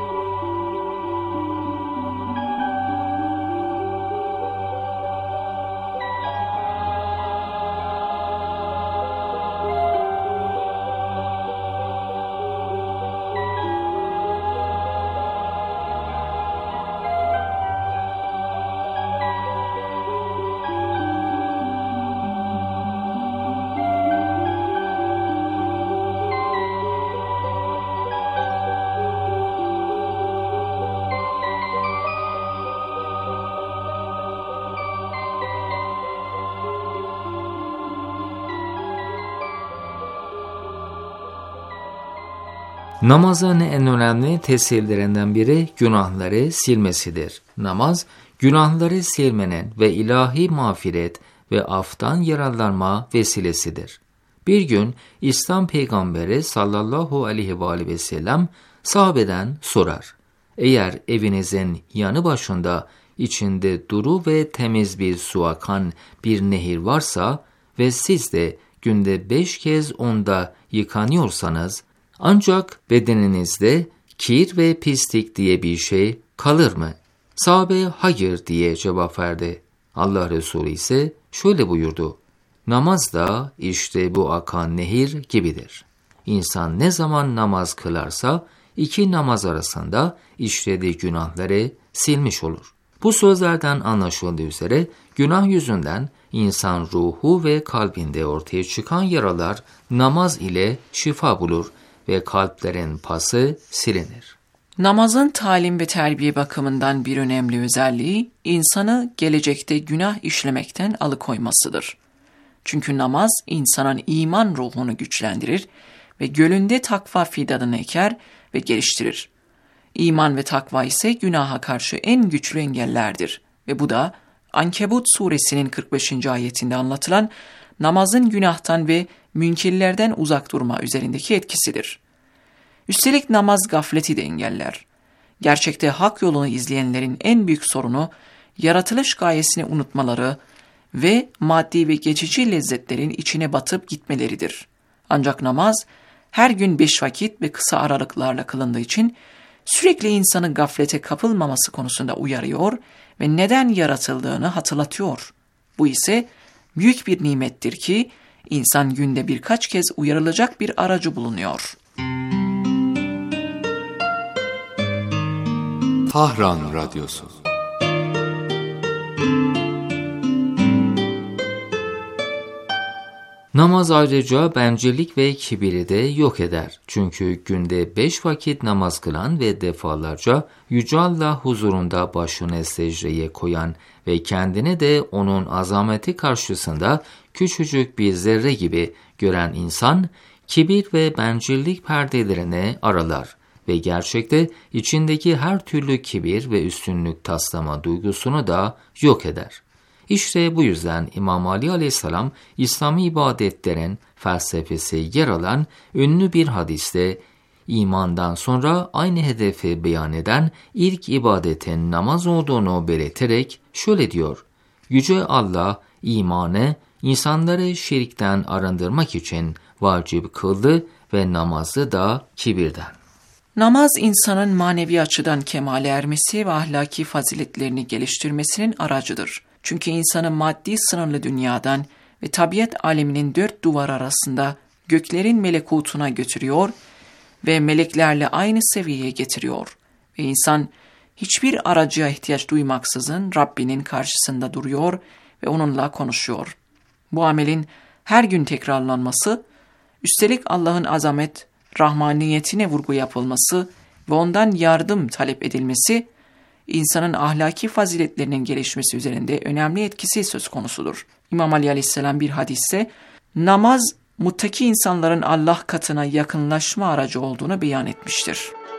Namazın en önemli tesirlerinden biri günahları silmesidir. Namaz, günahları silmenin ve ilahi mağfiret ve aftan yararlanma vesilesidir. Bir gün İslam peygamberi sallallahu aleyhi ve sellem sahabeden sorar. Eğer evinizin yanı başında içinde duru ve temiz bir su akan bir nehir varsa ve siz de günde 5 kez onda yıkanıyorsanız, ancak bedeninizde kir ve pislik diye bir şey kalır mı? Sahabe hayır diye cevap verdi. Allah Resulü ise şöyle buyurdu. Namaz da işte bu akan nehir gibidir. İnsan ne zaman namaz kılarsa iki namaz arasında işlediği günahları silmiş olur. Bu sözlerden anlaşıldığı üzere günah yüzünden insan ruhu ve kalbinde ortaya çıkan yaralar namaz ile şifa bulur ve kalplerin pası silinir. Namazın talim ve terbiye bakımından bir önemli özelliği, insanı gelecekte günah işlemekten alıkoymasıdır. Çünkü namaz, insanın iman ruhunu güçlendirir ve gönlünde takva fidanını eker ve geliştirir. İman ve takva ise günaha karşı en güçlü engellerdir. Ve bu da Ankebut suresinin 45. ayetinde anlatılan namazın günahtan ve münkirlerden uzak durma üzerindeki etkisidir. Üstelik namaz gafleti de engeller. Gerçekte hak yolunu izleyenlerin en büyük sorunu, yaratılış gayesini unutmaları ve maddi ve geçici lezzetlerin içine batıp gitmeleridir. Ancak namaz her gün 5 vakit ve kısa aralıklarla kılındığı için sürekli insanın gaflete kapılmaması konusunda uyarıyor ve neden yaratıldığını hatırlatıyor. Bu ise büyük bir nimettir ki insan günde birkaç kez uyarılacak bir aracı bulunuyor. Tahran Radyosu. Namaz ayrıca bencillik ve kibiri de yok eder. Çünkü günde 5 vakit namaz kılan ve defalarca Yüce Allah huzurunda başını secdeye koyan ve kendini de onun azameti karşısında küçücük bir zerre gibi gören insan, kibir ve bencillik perdelerini aralar ve gerçekte içindeki her türlü kibir ve üstünlük taslama duygusunu da yok eder. İşte bu yüzden İmam Ali Aleyhisselam İslami ibadetlerin felsefesi yer alan ünlü bir hadiste imandan sonra aynı hedefi beyan eden ilk ibadetin namaz olduğunu belirterek şöyle diyor: Yüce Allah imanı insanları şirkten arındırmak için vacip kıldı ve namazı da kibirden. Namaz insanın manevi açıdan kemale ermesi ve ahlaki faziletlerini geliştirmesinin aracıdır. Çünkü insanı maddi sınırlı dünyadan ve tabiat aleminin 4 duvar arasında göklerin melekutuna götürüyor ve meleklerle aynı seviyeye getiriyor. Ve insan hiçbir aracıya ihtiyaç duymaksızın Rabbinin karşısında duruyor ve onunla konuşuyor. Bu amelin her gün tekrarlanması, üstelik Allah'ın azamet, rahmaniyetine vurgu yapılması ve ondan yardım talep edilmesi, insanın ahlaki faziletlerinin gelişmesi üzerinde önemli etkisi söz konusudur. İmam Ali Aleyhisselam bir hadiste, namaz, muttaki insanların Allah katına yakınlaşma aracı olduğunu beyan etmiştir.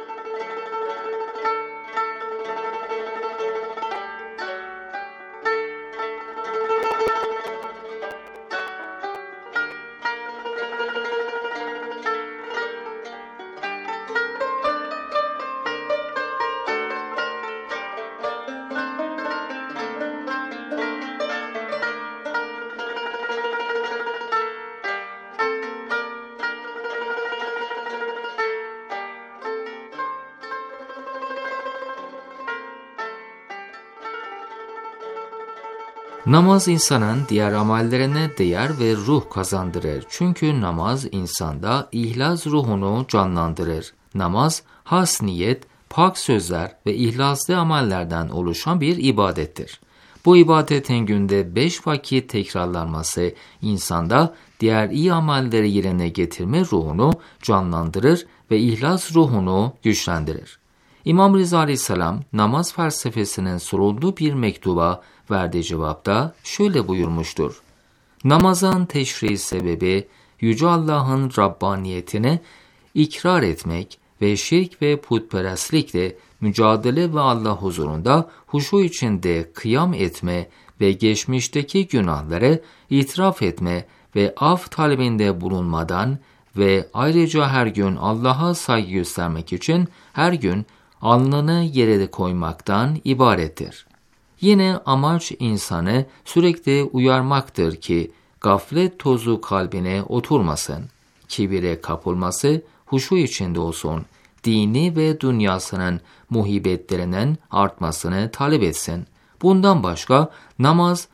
Namaz insanın diğer amellerine değer ve ruh kazandırır. Çünkü namaz insanda ihlas ruhunu canlandırır. Namaz, has niyet, pak sözler ve ihlaslı amellerden oluşan bir ibadettir. Bu ibadetin günde 5 vakit tekrarlanması insanda diğer iyi amelleri yerine getirme ruhunu canlandırır ve ihlas ruhunu güçlendirir. İmam Rıza Aleyhisselam namaz felsefesinin sorulduğu bir mektuba verdiği cevapta şöyle buyurmuştur: Namazın teşri sebebi Yüce Allah'ın Rabbaniyetini ikrar etmek ve şirk ve putperestlikle mücadele ve Allah huzurunda huşu içinde kıyam etme ve geçmişteki günahları itiraf etme ve af talebinde bulunmadan ve ayrıca her gün Allah'a saygı göstermek için her gün alnını yere koymaktan ibarettir. Yine amaç insanı sürekli uyarmaktır ki gaflet tozu kalbine oturmasın, kibire kapılması huşu içinde olsun, dini ve dünyasının muhibetlerinin artmasını talep etsin. Bundan başka namaz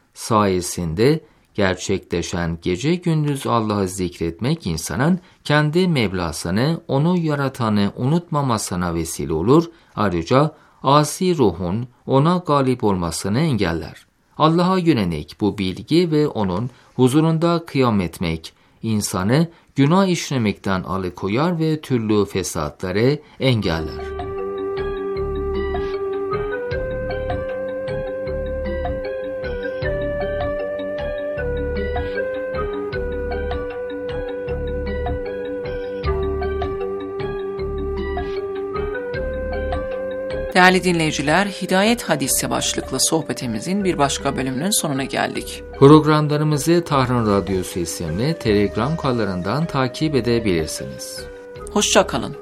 sayesinde gerçekleşen gece gündüz Allah'ı zikretmek insanın kendi Mevlasını, onu yaratanı unutmamasına vesile olur. Ayrıca asi ruhun ona galip olmasını engeller. Allah'a yönelik bu bilgi ve onun huzurunda kıyam etmek insanı günah işlemekten alıkoyar ve türlü fesatları engeller. Değerli dinleyiciler, Hidayet Hadisi başlıklı sohbetimizin bir başka bölümünün sonuna geldik. Programlarımızı Tahran Radyosu isimli Telegram kanallarından takip edebilirsiniz. Hoşça kalın.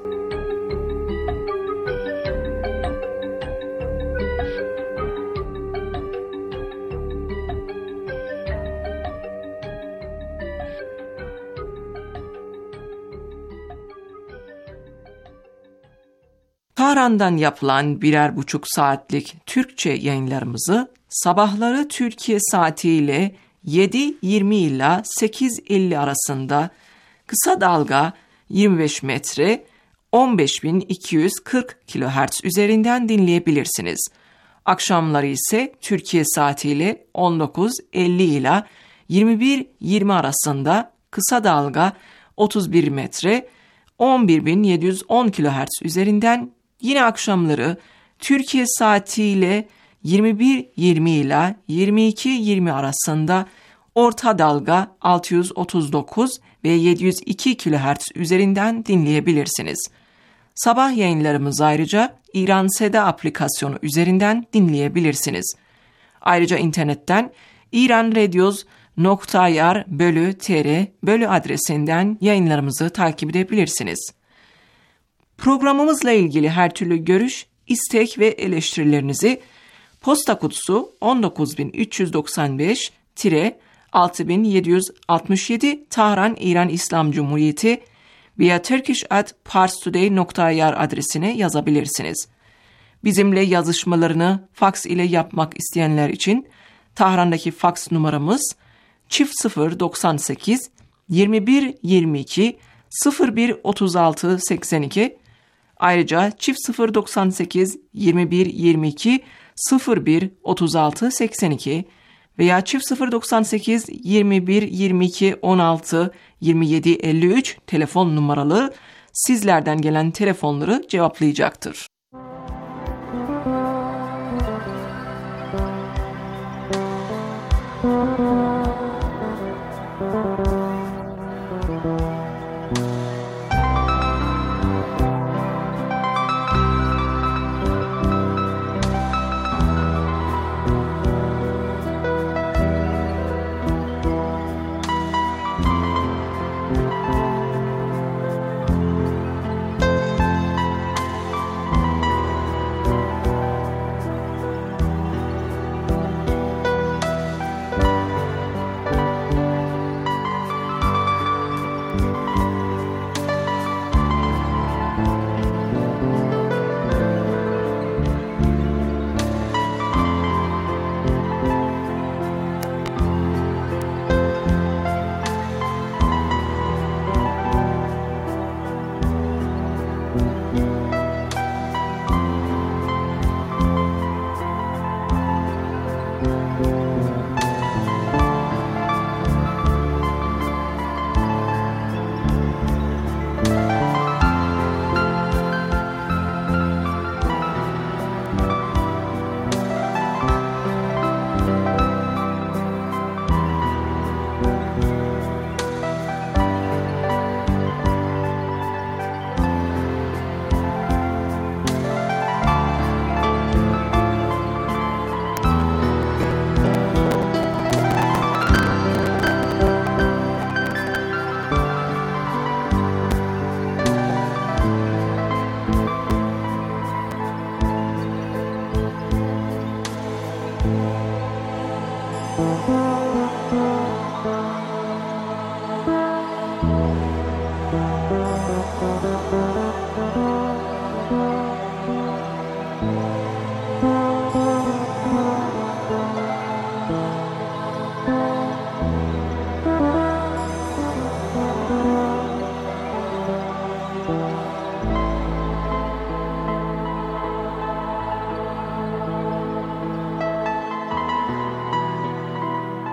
Tahran'dan yapılan 1,5 saatlik Türkçe yayınlarımızı sabahları Türkiye saatiyle 7.20 ila 8.50 arasında kısa dalga 25 metre 15.240 kHz üzerinden dinleyebilirsiniz. Akşamları ise Türkiye saatiyle 19.50 ila 21.20 arasında kısa dalga 31 metre 11.710 kHz üzerinden, yine akşamları Türkiye saatiyle 21.20 ila 22.20 arasında orta dalga 639 ve 702 kHz üzerinden dinleyebilirsiniz. Sabah yayınlarımızı ayrıca İran Seda aplikasyonu üzerinden dinleyebilirsiniz. Ayrıca internetten iranradios.ir/tr adresinden yayınlarımızı takip edebilirsiniz. Programımızla ilgili her türlü görüş, istek ve eleştirilerinizi posta kutusu 19395-6767 Tahran İran İslam Cumhuriyeti veya turkish@parstoday.ir adresine yazabilirsiniz. Bizimle yazışmalarını faks ile yapmak isteyenler için Tahran'daki faks numaramız 0098 21 22 01 36 82. Ayrıca 0098 21 22 01 36 82 veya 0098 21 22 16 27 53 telefon numaralı sizlerden gelen telefonları cevaplayacaktır.